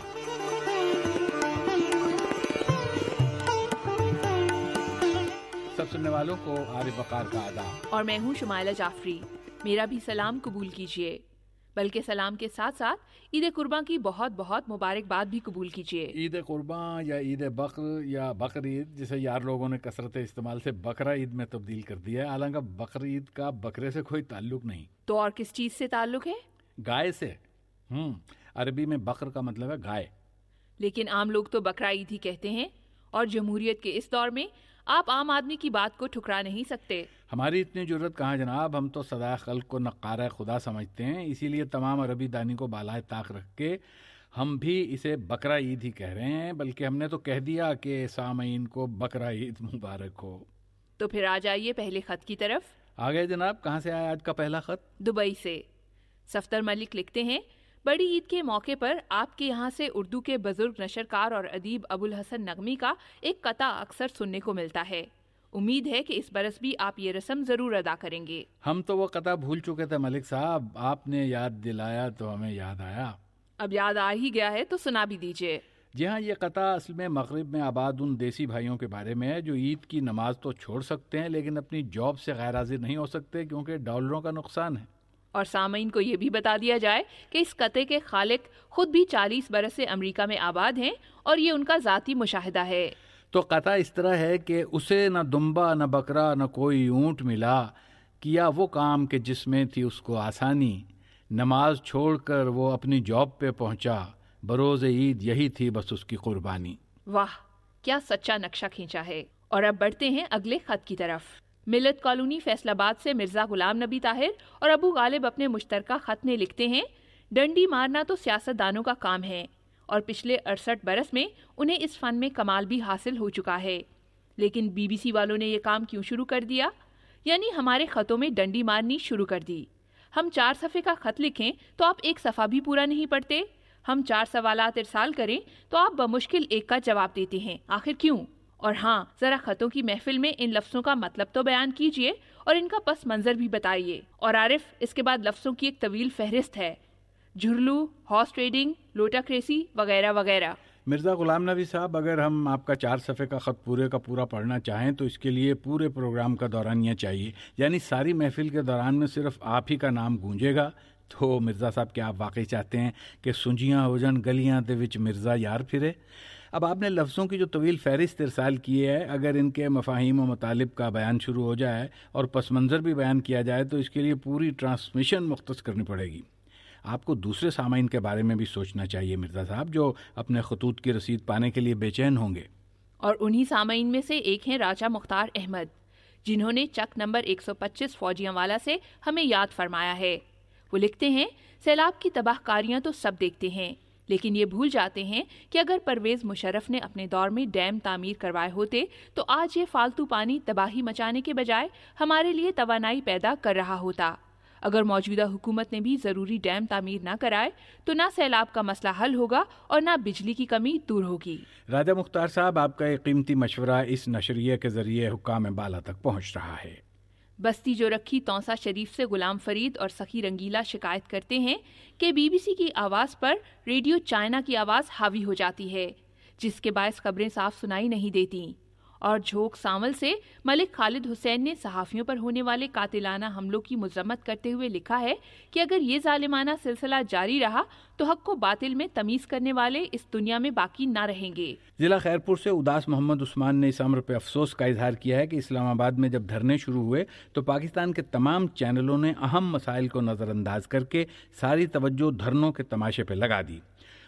سب سننے والوں کو عارف وقار کا آداب.
اور میں ہوں شمائلہ جعفری. میرا بھی سلام قبول کیجیے، بلکہ سلام کے ساتھ ساتھ عید قربان کی بہت بہت مبارکباد بھی قبول کیجیے.
عید قربان یا عید بقر یا بقر عید، جسے یار لوگوں نے کثرت استعمال سے بقرہ عید میں تبدیل کر دیا ہے، حالانکہ بقر عید کا بکرے سے کوئی تعلق نہیں.
تو اور کس چیز سے تعلق ہے؟
گائے سے. ہم عربی میں بقر کا مطلب ہے گائے.
لیکن عام لوگ تو بقرہ عید ہی کہتے ہیں، اور جمہوریت کے اس دور میں آپ عام آدمی کی بات کو ٹھکرا نہیں سکتے.
ہماری اتنی جرت کہاں جناب، ہم تو سدا خلق کو نقارہ خدا سمجھتے ہیں، اسی لیے تمام عربی دانی کو بالائے طاق رکھ کے ہم بھی اسے بقرہ عید ہی کہہ رہے ہیں، بلکہ ہم نے تو کہہ دیا کہ سامعین کو بقرہ عید مبارک ہو.
تو پھر آ جائیے پہلے خط کی طرف.
آگے جناب، کہاں سے آیا آج کا پہلا خط؟
دبئی سے. صفدر ملک لکھتے ہیں، بڑی عید کے موقع پر آپ کے یہاں سے اردو کے بزرگ نشرکار اور ادیب ابو الحسن نغمی کا ایک قطع اکثر سننے کو ملتا ہے. امید ہے کہ اس برس بھی آپ یہ رسم ضرور ادا کریں گے.
ہم تو وہ قطع بھول چکے تھے ملک صاحب، آپ نے یاد دلایا تو ہمیں یاد آیا.
اب یاد آ ہی گیا ہے تو سنا بھی دیجیے.
جی ہاں، یہ قطع اصل میں مغرب میں آباد ان دیسی بھائیوں کے بارے میں ہے جو عید کی نماز تو چھوڑ سکتے ہیں لیکن اپنی جاب سے غیر حاضر نہیں ہو سکتے کیونکہ ڈالروں کا نقصان ہے.
اور سامعین کو یہ بھی بتا دیا جائے کہ اس قطعے کے خالق خود بھی چالیس برس سے امریکہ میں آباد ہیں اور یہ ان کا ذاتی مشاہدہ ہے.
تو قطع اس طرح ہے کہ اسے نہ دمبا نہ بکرا نہ کوئی اونٹ ملا، کیا وہ کام کہ جس میں تھی اس کو آسانی، نماز چھوڑ کر وہ اپنی جاب پہ پہنچا، بروز عید یہی تھی بس اس کی قربانی.
واہ، کیا سچا نقشہ کھینچا ہے. اور اب بڑھتے ہیں اگلے خط کی طرف. ملت کالونی فیصل آباد سے مرزا غلام نبی طاہر اور ابو غالب اپنے مشترکہ خط میں لکھتے ہیں، ڈنڈی مارنا تو سیاست دانوں کا کام ہے اور پچھلے اڑسٹھ برس میں انہیں اس فن میں کمال بھی حاصل ہو چکا ہے، لیکن بی بی سی والوں نے یہ کام کیوں شروع کر دیا؟ یعنی ہمارے خطوں میں ڈنڈی مارنی شروع کر دی. ہم چار صفحے کا خط لکھیں تو آپ ایک صفحہ بھی پورا نہیں پڑھتے. ہم چار سوالات ارسال کریں تو آپ بمشکل ایک کا جواب دیتے ہیں. آخر کیوں؟ اور ہاں، ذرا خطوں کی محفل میں ان لفظوں کا مطلب تو بیان کیجئے اور ان کا پس منظر بھی بتائیے. اور عارف، اس کے بعد لفظوں کی ایک طویل فہرست ہے، جھرلو، ہارس ٹریڈنگ، لوٹاکریسی وغیرہ وغیرہ.
مرزا غلام نبی صاحب، اگر ہم آپ کا چار صفحے کا خط پورے کا پورا پڑھنا چاہیں تو اس کے لیے پورے پروگرام کا دورانیہ چاہیے، یعنی ساری محفل کے دوران میں صرف آپ ہی کا نام گونجے گا. تو مرزا صاحب، کیا آپ واقعی چاہتے ہیں کہ سنجیاں ہو جان گلیاں دے وچ مرزا یار پھرے؟ اب آپ نے لفظوں کی جو طویل فہرست ارسال کی ہے، اگر ان کے مفاہیم و مطالب کا بیان شروع ہو جائے اور پس منظر بھی بیان کیا جائے تو اس کے لیے پوری ٹرانسمیشن مختص کرنی پڑے گی. آپ کو دوسرے سامعین کے بارے میں بھی سوچنا چاہیے مرزا صاحب، جو اپنے خطوط کی رسید پانے کے لیے بے چین ہوں گے.
اور انہی سامعین میں سے ایک ہیں راجہ مختار احمد، جنہوں نے چک نمبر ایک سو پچیس فوجیاں والا سے ہمیں یاد فرمایا ہے. وہ لکھتے ہیں، سیلاب کی تباہ کاریاں تو سب دیکھتے ہیں، لیکن یہ بھول جاتے ہیں کہ اگر پرویز مشرف نے اپنے دور میں ڈیم تعمیر کروائے ہوتے تو آج یہ فالتو پانی تباہی مچانے کے بجائے ہمارے لیے توانائی پیدا کر رہا ہوتا. اگر موجودہ حکومت نے بھی ضروری ڈیم تعمیر نہ کرائے تو نہ سیلاب کا مسئلہ حل ہوگا اور نہ بجلی کی کمی دور ہوگی.
راجہ مختار صاحب، آپ کا ایک قیمتی مشورہ اس نشریے کے ذریعے حکام بالا تک پہنچ رہا ہے.
بستی جو رکھی تونسا شریف سے غلام فرید اور سخی رنگیلا شکایت کرتے ہیں کہ بی بی سی کی آواز پر ریڈیو چائنا کی آواز حاوی ہو جاتی ہے، جس کے باعث خبریں صاف سنائی نہیں دیتی. اور جھوک سانول سے ملک خالد حسین نے صحافیوں پر ہونے والے قاتلانہ حملوں کی مذمت کرتے ہوئے لکھا ہے کہ اگر یہ ظالمانہ سلسلہ جاری رہا تو حق کو باطل میں تمیز کرنے والے اس دنیا میں باقی نہ رہیں گے.
ضلع خیرپور سے اداس محمد عثمان نے اس امر پہ افسوس کا اظہار کیا ہے کہ اسلام آباد میں جب دھرنے شروع ہوئے تو پاکستان کے تمام چینلوں نے اہم مسائل کو نظر انداز کر کے ساری توجہ دھرنوں کے تماشے پہ لگا دی.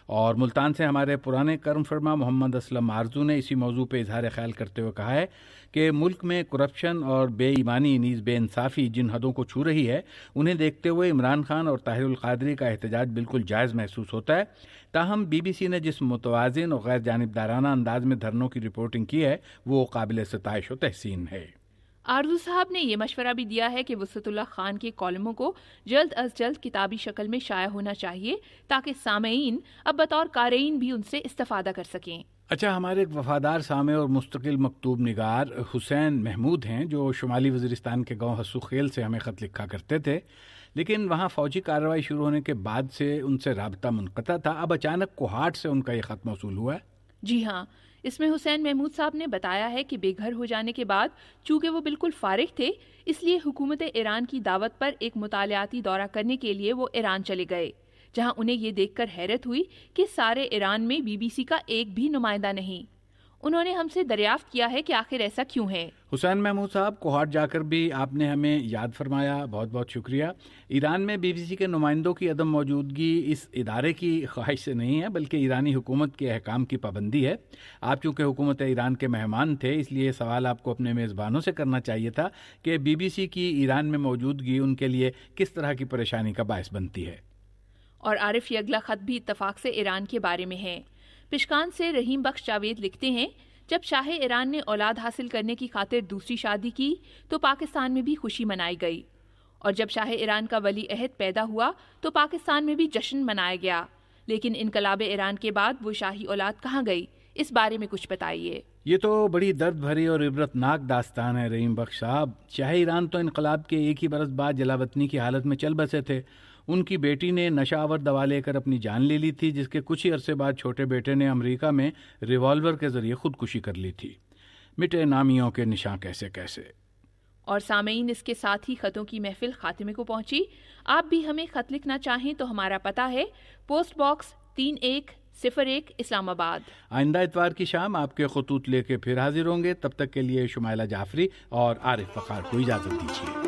اور ملتان سے ہمارے پرانے کرم فرما محمد اسلم آرزو نے اسی موضوع پہ اظہار خیال کرتے ہوئے کہا ہے کہ ملک میں کرپشن اور بے ایمانی نیز بے انصافی جن حدوں کو چھو رہی ہے انہیں دیکھتے ہوئے عمران خان اور طاہر القادری کا احتجاج بالکل جائز محسوس ہوتا ہے. تاہم بی بی سی نے جس متوازن اور غیر جانبدارانہ انداز میں دھرنوں کی رپورٹنگ کی ہے وہ قابل ستائش و تحسین ہے.
آرزو صاحب نے یہ مشورہ بھی دیا ہے کہ وسعت اللہ خان کے کالموں کو جلد از جلد کتابی شکل میں شائع ہونا چاہیے تاکہ سامعین اب بطور قارئین بھی ان سے استفادہ کر سکیں.
اچھا، ہمارے ایک وفادار سامع اور مستقل مکتوب نگار حسین محمود ہیں جو شمالی وزیرستان کے گاؤں حسو خیل سے ہمیں خط لکھا کرتے تھے، لیکن وہاں فوجی کارروائی شروع ہونے کے بعد سے ان سے رابطہ منقطع تھا. اب اچانک کوہاٹ سے ان کا یہ خط موصول ہوا ہے.
جی ہاں، اس میں حسین محمود صاحب نے بتایا ہے کہ بے گھر ہو جانے کے بعد چونکہ وہ بالکل فارغ تھے اس لیے حکومت ایران کی دعوت پر ایک مطالعاتی دورہ کرنے کے لیے وہ ایران چلے گئے، جہاں انہیں یہ دیکھ کر حیرت ہوئی کہ سارے ایران میں بی بی سی کا ایک بھی نمائندہ نہیں. انہوں نے ہم سے دریافت کیا ہے کہ آخر ایسا کیوں ہے.
حسین محمود صاحب، کوہاٹ جا کر بھی آپ نے ہمیں یاد فرمایا، بہت بہت شکریہ. ایران میں بی بی سی کے نمائندوں کی عدم موجودگی اس ادارے کی خواہش سے نہیں ہے بلکہ ایرانی حکومت کے احکام کی پابندی ہے. آپ چونکہ حکومت ایران کے مہمان تھے اس لیے سوال آپ کو اپنے میزبانوں سے کرنا چاہیے تھا کہ بی بی سی کی ایران میں موجودگی ان کے لیے کس طرح کی پریشانی کا باعث بنتی ہے.
اور عارف یہ اگلا خط بھی اتفاق سے ایران کے بارے میں ہے. پشکان سے رحیم بخش جاوید لکھتے ہیں، جب شاہ ایران نے اولاد حاصل کرنے کی خاطر دوسری شادی کی تو پاکستان میں بھی خوشی منائی گئی، اور جب شاہ ایران کا ولی عہد پیدا ہوا تو پاکستان میں بھی جشن منایا گیا. لیکن انقلاب ایران کے بعد وہ شاہی اولاد کہاں گئی؟ اس بارے میں کچھ بتائیے.
یہ تو بڑی درد بھری اور عبرتناک داستان ہے رحیم بخش صاحب. شاہ ایران تو انقلاب کے ایک ہی برس بعد جلا وطنی کی حالت میں چل بسے تھے. ان کی بیٹی نے نشہ آور دوا لے کر اپنی جان لے لی تھی، جس کے کچھ ہی عرصے بعد چھوٹے بیٹے نے امریکہ میں ریوالور کے ذریعے خودکشی کر لی تھی. مٹے نامیوں کے نشان کیسے کیسے.
اور سامعین، اس کے ساتھ ہی خطوں کی محفل خاتمے کو پہنچی. آپ بھی ہمیں خط لکھنا چاہیں تو ہمارا پتہ ہے پوسٹ باکس تین ایک صفر ایک اسلام آباد.
آئندہ اتوار کی شام آپ کے خطوط لے کے پھر حاضر ہوں گے. تب تک کے لیے شمائلہ جعفری اور عارف فخار کو اجازت دیجیے.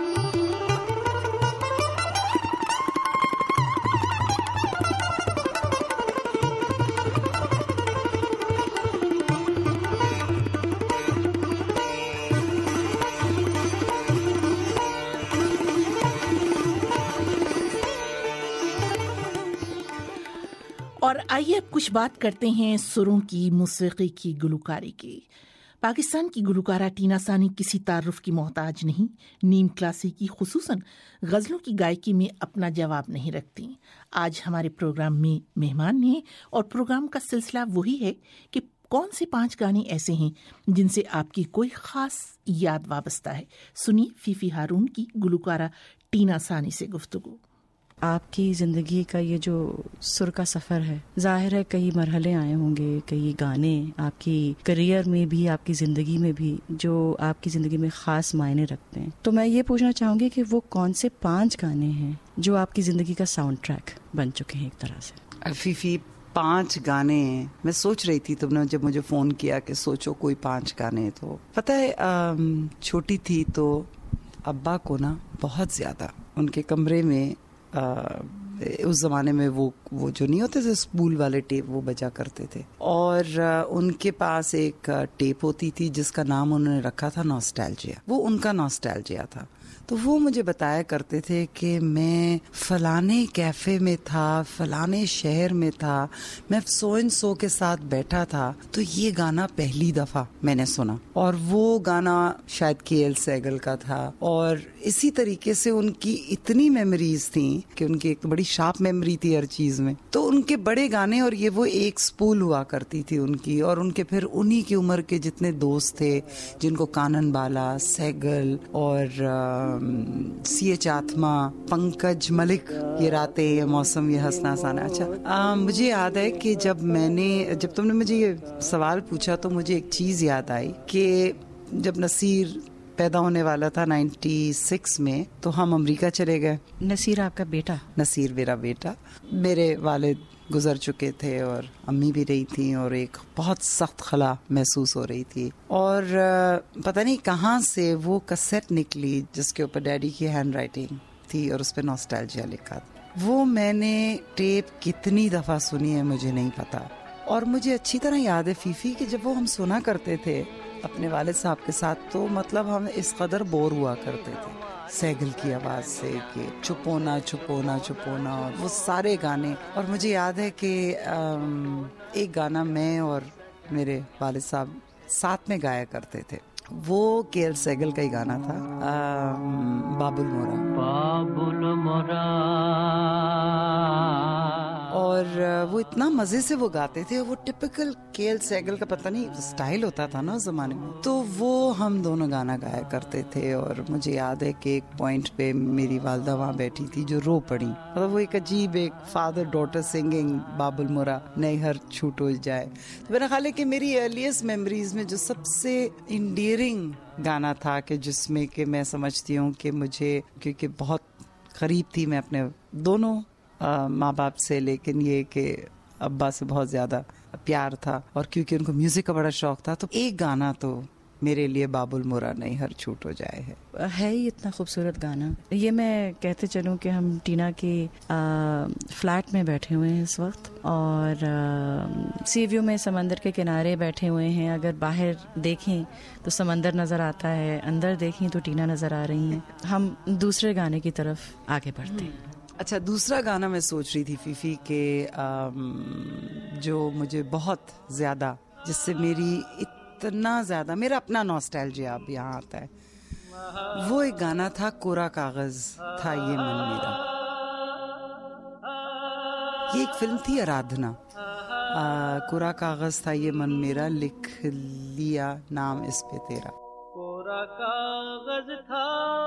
اور آئیے اب کچھ بات کرتے ہیں سروں کی، موسیقی کی، گلوکاری کی. پاکستان کی گلوکارہ ٹینا ثانی کسی تعارف کی محتاج نہیں. نیم کلاسیکی خصوصاً غزلوں کی گائیکی میں اپنا جواب نہیں رکھتی. آج ہمارے پروگرام میں مہمان ہیں اور پروگرام کا سلسلہ وہی ہے کہ کون سے پانچ گانے ایسے ہیں جن سے آپ کی کوئی خاص یاد وابستہ ہے. سنیے فیفی ہارون کی گلوکارہ ٹینا ثانی سے گفتگو.
آپ کی زندگی کا یہ جو سر کا سفر ہے، ظاہر ہے کئی مرحلے آئے ہوں گے، کئی گانے آپ کی کریئر میں بھی، آپ کی زندگی میں بھی جو آپ کی زندگی میں خاص معنی رکھتے ہیں. تو میں یہ پوچھنا چاہوں گی کہ وہ کون سے پانچ گانے ہیں جو آپ کی زندگی کا ساؤنڈ ٹریک بن چکے ہیں ایک طرح سے؟
فیفی پانچ گانے ہیں. میں سوچ رہی تھی تم نے جب مجھے فون کیا کہ سوچو کوئی پانچ گانے، تو پتہ ہے چھوٹی تھی تو ابا کو نا بہت زیادہ ان کے کمرے میں اس زمانے میں وہ وہ جو نہیں ہوتے تھے سپول والے ٹیپ، وہ بجا کرتے تھے. اور ان کے پاس ایک ٹیپ ہوتی تھی جس کا نام انہوں نے رکھا تھا نوسٹالجیا. وہ ان کا نوسٹالجیا تھا. تو وہ مجھے بتایا کرتے تھے کہ میں فلانے کیفے میں تھا، فلانے شہر میں تھا، میں سو اینڈ سو کے ساتھ بیٹھا تھا تو یہ گانا پہلی دفعہ میں نے سنا. اور وہ گانا شاید کے ایل سیگل کا تھا. اور اسی طریقے سے ان کی اتنی میموریز تھیں کہ ان کی ایک بڑی شارپ میموری تھی ہر چیز میں. تو ان کے بڑے گانے، اور یہ وہ ایک سپول ہوا کرتی تھی ان کی. اور ان کے پھر انہی کی عمر کے جتنے دوست تھے جن کو کانن بالا، سیگل اور سی ایچ آتما، پنکج ملک، یہ راتیں، یہ موسم، یہ ہنسنا سانا. اچھا مجھے یاد ہے کہ جب میں نے جب تم نے مجھے یہ سوال پوچھا تو مجھے ایک چیز یاد آئی کہ جب نصیر پیدا ہونے والا تھا نائنٹی سکس میں تو ہم امریکہ چلے گئے.
نصیر آپ کا بیٹا؟
نصیر میرا بیٹا. میرے والد گزر چکے تھے اور امی بھی رہی تھیں اور ایک بہت سخت خلا محسوس ہو رہی تھی. اور پتہ نہیں کہاں سے وہ کسیٹ نکلی جس کے اوپر ڈیڈی کی ہینڈ رائٹنگ تھی اور اس پہ نوسٹالجیا لکھا تھا. وہ میں نے ٹیپ کتنی دفعہ سنی ہے مجھے نہیں پتا. اور مجھے اچھی طرح یاد ہے فیفی کہ جب وہ ہم سنا کرتے تھے اپنے والد صاحب کے ساتھ تو مطلب ہم اس قدر بور ہوا کرتے تھے سیگل کی آواز سے کہ چھپونا چھپونا چھپونا اور وہ سارے گانے. اور مجھے یاد ہے کہ ایک گانا میں اور میرے والد صاحب ساتھ میں گایا کرتے تھے. وہ کے ایل سیگل کا ہی گانا تھا, باب المورا. باب المورا. اور وہ اتنا مزے سے وہ گاتے تھے. وہ ٹپکل کے ایل سیگل کا پتہ نہیں سٹائل ہوتا تھا نا اس زمانے میں. تو وہ ہم دونوں گانا گایا کرتے تھے. اور مجھے یاد ہے کہ ایک پوائنٹ پہ میری والدہ وہاں بیٹھی تھی جو رو پڑی. مطلب وہ ایک عجیب ایک فادر ڈاٹر سنگنگ باب المورا نئی ہر چھوٹ ہو جائے. تو میرا خیال ہے کہ میری ارلیسٹ میموریز میں جو سب سے انڈیئرنگ گانا تھا کہ جس میں کہ میں سمجھتی ہوں کہ مجھے کیونکہ بہت قریب تھی میں اپنے دونوں ماں باپ سے, لیکن یہ کہ ابا سے بہت زیادہ پیار تھا اور کیونکہ ان کو میوزک کا بڑا شوق تھا تو ایک گانا تو میرے لیے باب المورا نہیں ہر چھوٹ ہو جائے ہے.
ہے ہی اتنا خوبصورت گانا. یہ میں کہتے چلوں کہ ہم ٹینا کے فلیٹ میں بیٹھے ہوئے ہیں اس وقت اور سی ویو میں سمندر کے کنارے بیٹھے ہوئے ہیں. اگر باہر دیکھیں تو سمندر نظر آتا ہے, اندر دیکھیں تو ٹینا نظر آ رہی ہیں. ہم دوسرے گانے کی طرف آگے بڑھتے ہیں.
اچھا, دوسرا گانا میں سوچ رہی تھی فیفی کہ جو مجھے بہت زیادہ جس سے میری اتنا زیادہ میرا اپنا نوسٹیلجیا اب یہاں آتا ہے, وہ ایک گانا تھا کورا کاغذ تھا یہ من میرا. یہ ایک فلم تھی آرادھنا. کورا کاغذ تھا یہ من میرا, لکھ لیا نام اس پہ تیرا.
کورا کاغذ تھا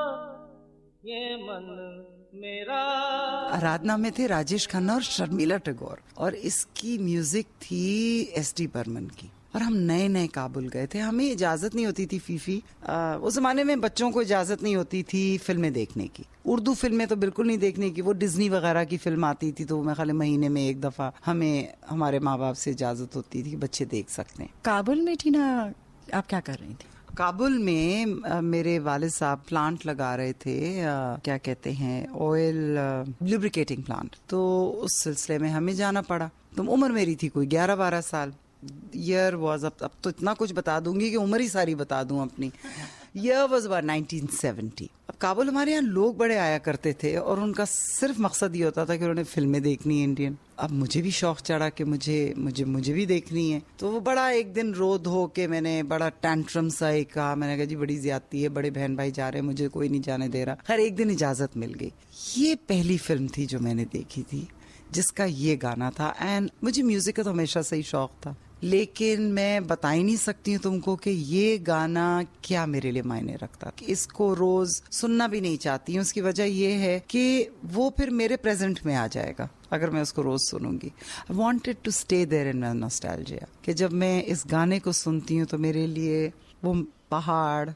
یہ من میرا.
آرادھنا میں تھے راجیش کھنہ اور شرمیلا ٹیگور اور اس کی میوزک تھی ایس ڈی برمن کی. اور ہم نئے نئے کابل گئے تھے, ہمیں اجازت نہیں ہوتی تھی فیفی. اس زمانے میں بچوں کو اجازت نہیں ہوتی تھی فلمیں دیکھنے کی. اردو فلمیں تو بالکل نہیں دیکھنے کی. وہ ڈزنی وغیرہ کی فلم آتی تھی تو میں خالی مہینے میں ایک دفعہ ہمیں ہمارے ماں باپ سے اجازت ہوتی تھی کہ بچے دیکھ سکتے ہیں.
کابل میں ٹینا آپ کیا کر رہی تھی؟
کابل میں میرے والد صاحب پلانٹ لگا رہے تھے, کیا کہتے ہیں آئل لوبریکیٹنگ پلانٹ. تو اس سلسلے میں ہمیں جانا پڑا. تو عمر میری تھی کوئی گیارہ بارہ سال. ایئر واز اب اب تو اتنا کچھ بتا دوں گی کہ عمر ہی ساری بتا دوں اپنی. Year was about nineteen seventy. اب کابل ہمارے یہاں لوگ بڑے آیا کرتے تھے اور ان کا صرف مقصد یہ ہوتا تھا کہ انہوں نے فلمیں دیکھنی ہیں انڈین. اب مجھے بھی شوق چڑھا کہ مجھے مجھے مجھے بھی دیکھنی ہے. تو وہ بڑا ایک دن رو دھو کے میں نے بڑا ٹینٹرم سا ایک کہا, میں نے کہا جی بڑی زیادتی ہے, بڑے بہن بھائی جا رہے ہیں, مجھے کوئی نہیں جانے دے رہا. خیر ایک دن اجازت مل گئی. یہ پہلی فلم تھی جو میں نے دیکھی تھی جس کا یہ گانا تھا. اینڈ مجھے میوزک کا تو ہمیشہ سے ہی شوق تھا, لیکن میں بتا ہی نہیں سکتی ہوں تم کو کہ یہ گانا کیا میرے لیے معنی رکھتا. اس کو روز سننا بھی نہیں چاہتی ہوں. اس کی وجہ یہ ہے کہ وہ پھر میرے پریزنٹ میں آ جائے گا اگر میں اس کو روز سنوں گی. I wanted to stay there in my nostalgia. کہ جب میں اس گانے کو سنتی ہوں تو میرے لیے وہ پہاڑ,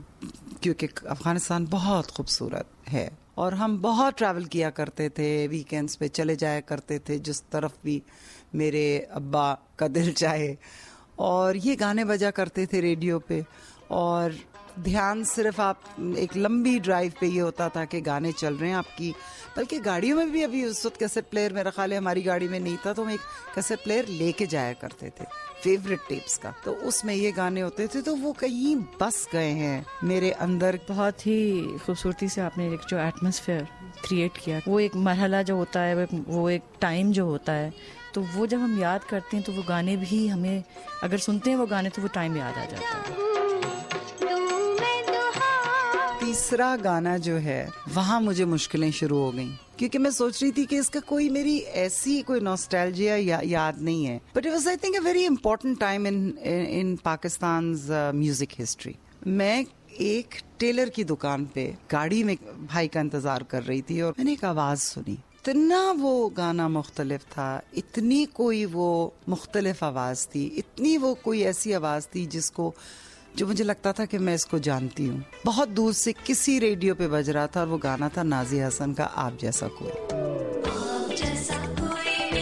کیونکہ افغانستان بہت خوبصورت ہے اور ہم بہت ٹریول کیا کرتے تھے, ویکینڈز پہ چلے جایا کرتے تھے جس طرف بھی میرے ابا کا دل چاہے. اور یہ گانے بجا کرتے تھے ریڈیو پہ اور دھیان صرف آپ ایک لمبی ڈرائیو پہ یہ ہوتا تھا کہ گانے چل رہے ہیں آپ کی. بلکہ گاڑیوں میں بھی ابھی اس وقت کیسٹ پلیئر میرا خیال ہے ہماری گاڑی میں نہیں تھا, تو ہم ایک کیسٹ پلیئر لے کے جایا کرتے تھے فیوریٹ ٹیپس کا. تو اس میں یہ گانے ہوتے تھے تو وہ کہیں بس گئے ہیں میرے اندر.
بہت ہی خوبصورتی سے آپ نے ایک جو ایٹماسفیئر کریٹ کیا, وہ ایک مرحلہ جو ہوتا ہے, وہ ایک ٹائم جو ہوتا ہے, تو وہ جب ہم یاد کرتے ہیں تو وہ گانے بھی ہمیں اگر سنتے ہیں وہ گانے تو وہ ٹائم یاد آ جاتا ہے.
تیسرا گانا جو ہے وہاں مجھے مشکلیں شروع ہو گئیں کیونکہ میں سوچ رہی تھی کہ اس کا کوئی میری ایسی کوئی نوسٹیلجیا یا یاد نہیں ہے. But it was I think a very important time in in Pakistan's music history. میں ایک ٹیلر کی دکان پہ گاڑی میں بھائی کا انتظار کر رہی تھی اور میں نے ایک آواز سنی. اتنا وہ گانا مختلف تھا, اتنی کوئی وہ مختلف آواز تھی, اتنی وہ کوئی ایسی آواز تھی جس کو جو مجھے لگتا تھا کہ میں اس کو جانتی ہوں. بہت دور سے کسی ریڈیو پہ بج رہا تھا اور وہ گانا تھا نازیہ حسن کا آپ جیسا کوئی.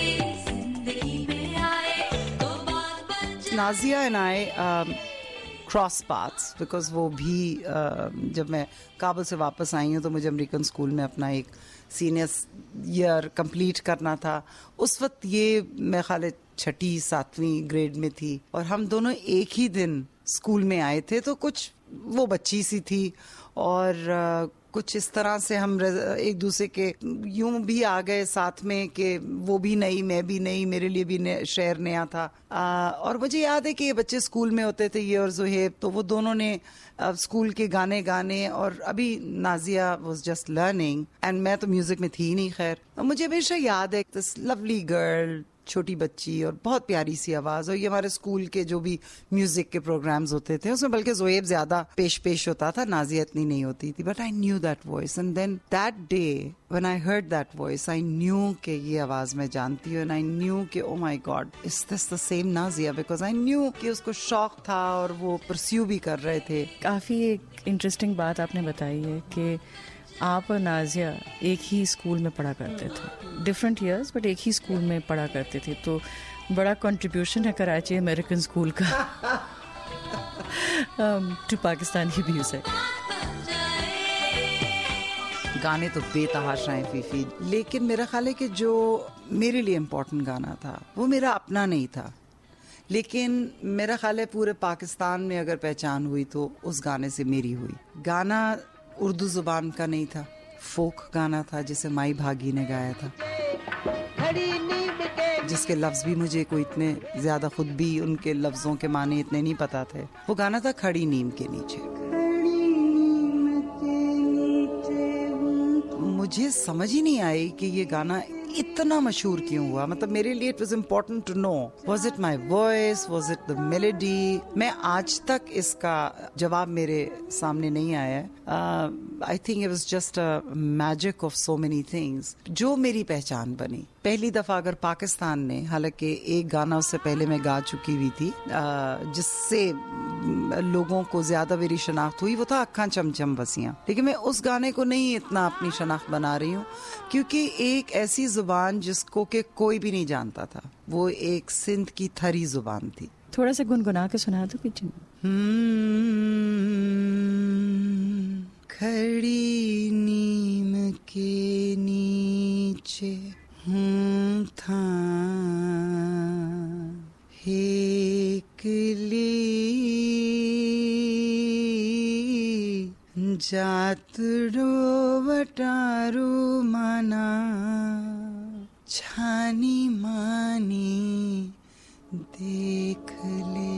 Nazia and I crossed paths because वो भी uh, जब मैं काबुल से वापस आई हूँ तो मुझे अमेरिकन स्कूल में अपना एक सीनियर ईयर कंप्लीट करना था. उस वक्त ये मैं ख्याल छठी सातवीं ग्रेड में थी और हम दोनों एक ही दिन स्कूल में आए थे. तो कुछ वो बच्ची सी थी और uh, कुछ इस तरह से हम एक दूसरे के यूं भी आ गए साथ में कि वो भी नई मैं भी नई, मेरे लिए भी शहर नया था. आ, और मुझे याद है कि ये बच्चे स्कूल में होते थे, ये और जुहेब, तो वो दोनों ने आ, स्कूल के गाने गाने. और अभी Nazia was just learning and मैं तो म्यूजिक में थी नहीं. खैर मुझे हमेशा याद है दिस लवली गर्ल, छोटी बच्ची और बहुत प्यारी सी आवाज. और ये हमारे स्कूल के जो भी म्यूजिक के प्रोग्राम्स होते थे उसमें बल्कि ज़ोएब ज्यादा पेश पेश होता था, नाजिया इतनी नहीं होती थी. But I knew that voice and then that day when I heard that voice I knew कि ये आवाज मैं जानती हूँ. एंड आई न्यू कि oh my God is this the same Nazia, because I knew कि उसको शौक था और वो परस्यू भी कर रहे थे.
काफी एक इंटरेस्टिंग बात आपने बताई है कि आप और नाजिया एक ही स्कूल में पढ़ा करते थे, डिफरेंट ईयर्स बट एक ही स्कूल में पढ़ा करते थे. तो बड़ा कंट्रीब्यूशन है कराची अमेरिकन स्कूल का टू पाकिस्तानी म्यूजिक.
गाने तो बेतहाशा हैं फीफी, लेकिन मेरा ख्याल है कि जो मेरे लिए इम्पोर्टेंट गाना था वो मेरा अपना नहीं था. लेकिन मेरा ख्याल है पूरे पाकिस्तान में अगर पहचान हुई तो उस गाने से मेरी हुई. गाना उर्दू जुबान का नहीं था, फोक गाना था जिसे माई भागी ने गाया था, जिसके लफ्ज भी मुझे कोई इतने ज्यादा खुद भी उनके लफ्जों के माने इतने नहीं पता थे. वो गाना था खड़ी नीम के नीचे. मुझे समझ ही नहीं आई कि ये गाना इतना मशहूर क्यों हुआ. मतलब मेरे लिए it was important to know was it my voice, was it the melody. मैं आज तक इसका जवाब मेरे सामने नहीं आया. I think it was just a magic of so many things जो मेरी पहचान बनी. पहली दफा अगर पाकिस्तान ने, हालांकि एक गाना उससे पहले मैं गा चुकी हुई थी uh, जिससे लोगों को ज्यादा मेरी शनाख्त हुई, वो था अक्खां चमचम बसियां. लेकिन मैं उस गाने को नहीं इतना अपनी शनाख्त बना रही हूँ क्योंकि एक ऐसी जुबान जिसको कि कोई भी नहीं जानता था, वो एक सिंध की थरी जुबान थी.
थोड़ा सा गुनगुना के सुना दो पीछे.
खड़ी नीम के नीचे हूँ था हेकली जातरो बटारो माना छानी मानी देख ले.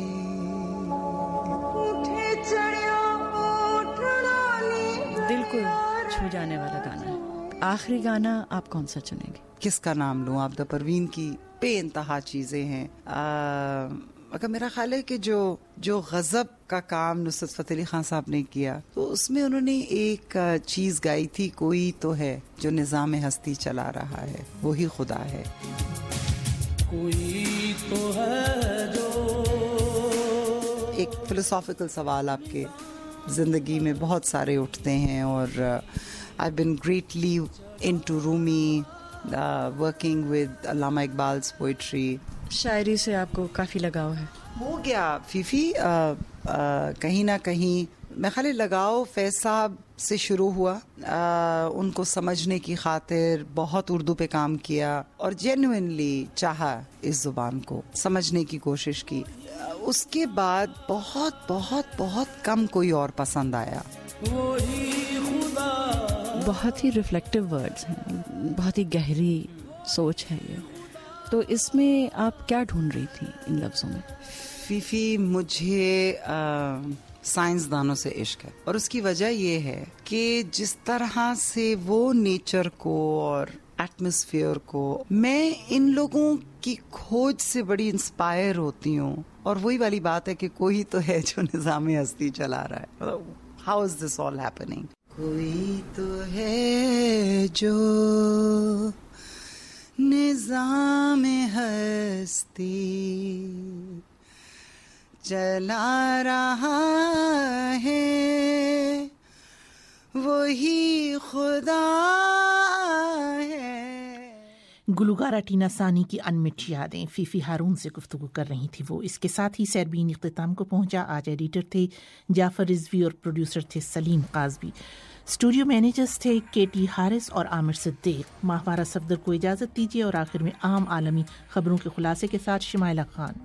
दिल को छू जाने वाला गाना है. आखिरी गाना आप कौन सा चुनेंगे?
किसका नाम लूं? आप द परवीन की बेइंतहा चीजें हैं. अगर मेरा ख्याल है कि जो जो गजब का काम नुसरत फतेह अली खान साहब ने किया तो उसमें उन्होंने एक चीज गाई थी, कोई तो है जो निजाम हस्ती चला रहा है, वही खुदा है.
कोई तो है जो.
एक फिलोसॉफिकल सवाल आपके जिंदगी में बहुत सारे उठते हैं और I been greatly into Rumi, working with Allama Iqbal's poetry.
शायरी से आपको काफी लगाव है?
हो गया फीफी. आ, आ, कहीं ना कहीं मैं खाली लगाव फैज साहब से शुरू हुआ. आ, उनको समझने की खातिर बहुत उर्दू पे काम किया और जेन्युइनली चाहा, इस जुबान को समझने की कोशिश की. उसके बाद बहुत बहुत बहुत कम कोई और पसंद आया.
बहुत ही रिफ्लेक्टिव वर्ड्स हैं, बहुत ही गहरी सोच है ये. तो इसमें आप क्या ढूंढ रही थी इन लफ्जों में?
फीफी, मुझे साइंसदानों से इश्क है और उसकी वजह ये है कि जिस तरह से वो नेचर को और एटमॉस्फेयर को, मैं इन लोगों की खोज से बड़ी इंस्पायर होती हूँ. और वही वाली बात है कि कोई तो है जो निजाम हस्ती चला रहा है. How is this all happening? कोई तो है जो निजाम हस्ती चला रहा है, वही खुदा है.
गुलगारा टीना सानी की अनमिट यादें फीफी हारून से गुफ्तगू कर रही थी वो। इसके साथ ही सैरबीन इख्तिताम को पहुंचा। आज एडिटर थे जाफर रिजवी और प्रोड्यूसर थे सलीम काजवी। स्टूडियो मैनेजर्स थे केटी हारिस और आमिर सिद्दीक। माहवारा सफदर को इजाज़त दीजिए और आखिर में आम आलमी खबरों के खुलासे के साथ शिमाइला खान।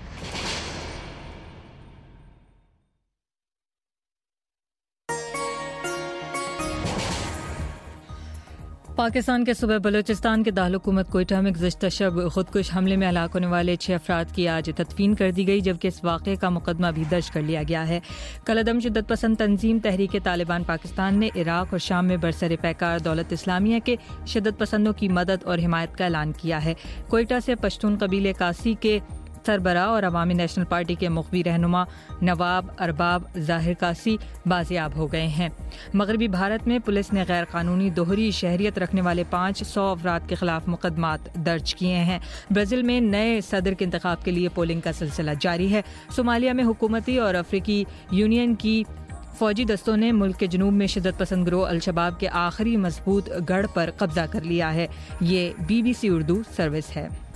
पाकिस्तान के सूबे बलूचिस्तान के दारकूमत कोयटा में गुज़श्ता शब खुदकुश हमले में हलाक होने वाले छह अफराद की आज तदफीन कर दी गई, जबकि इस वाक़े का मुकदमा भी दर्ज कर लिया गया है। कलअदम शिद्दत पसंद तंजीम तहरीक तालिबान पाकिस्तान ने इराक और शाम में बरसर पैकार दौलत इस्लामिया के शिद्दत पसंदों की मदद और हिमायत का ऐलान किया है। कोयटा से पश्तून कबीले कासी के सरबरा और अवामी नेशनल पार्टी के मुखबी रहनुमा नवाब अरबाब ज़ाहिर कासी बाजियाब हो गए हैं। मगरबी भारत में पुलिस ने गैर कानूनी दोहरी शहरियत रखने वाले पाँच सौ अफराद के खिलाफ मुकदमात दर्ज किए हैं। ब्राज़ील में नए सदर के इंतखाब के लिए पोलिंग का सिलसिला जारी है। सोमालिया में हुकूमती और अफ्रीकी यूनियन की फौजी दस्तों ने मुल्क के जनूब में शिद्दत पसंद गिरोह अल-शबाब के आखिरी मजबूत गढ़ पर कब्जा कर लिया है। ये B B C Urdu service है।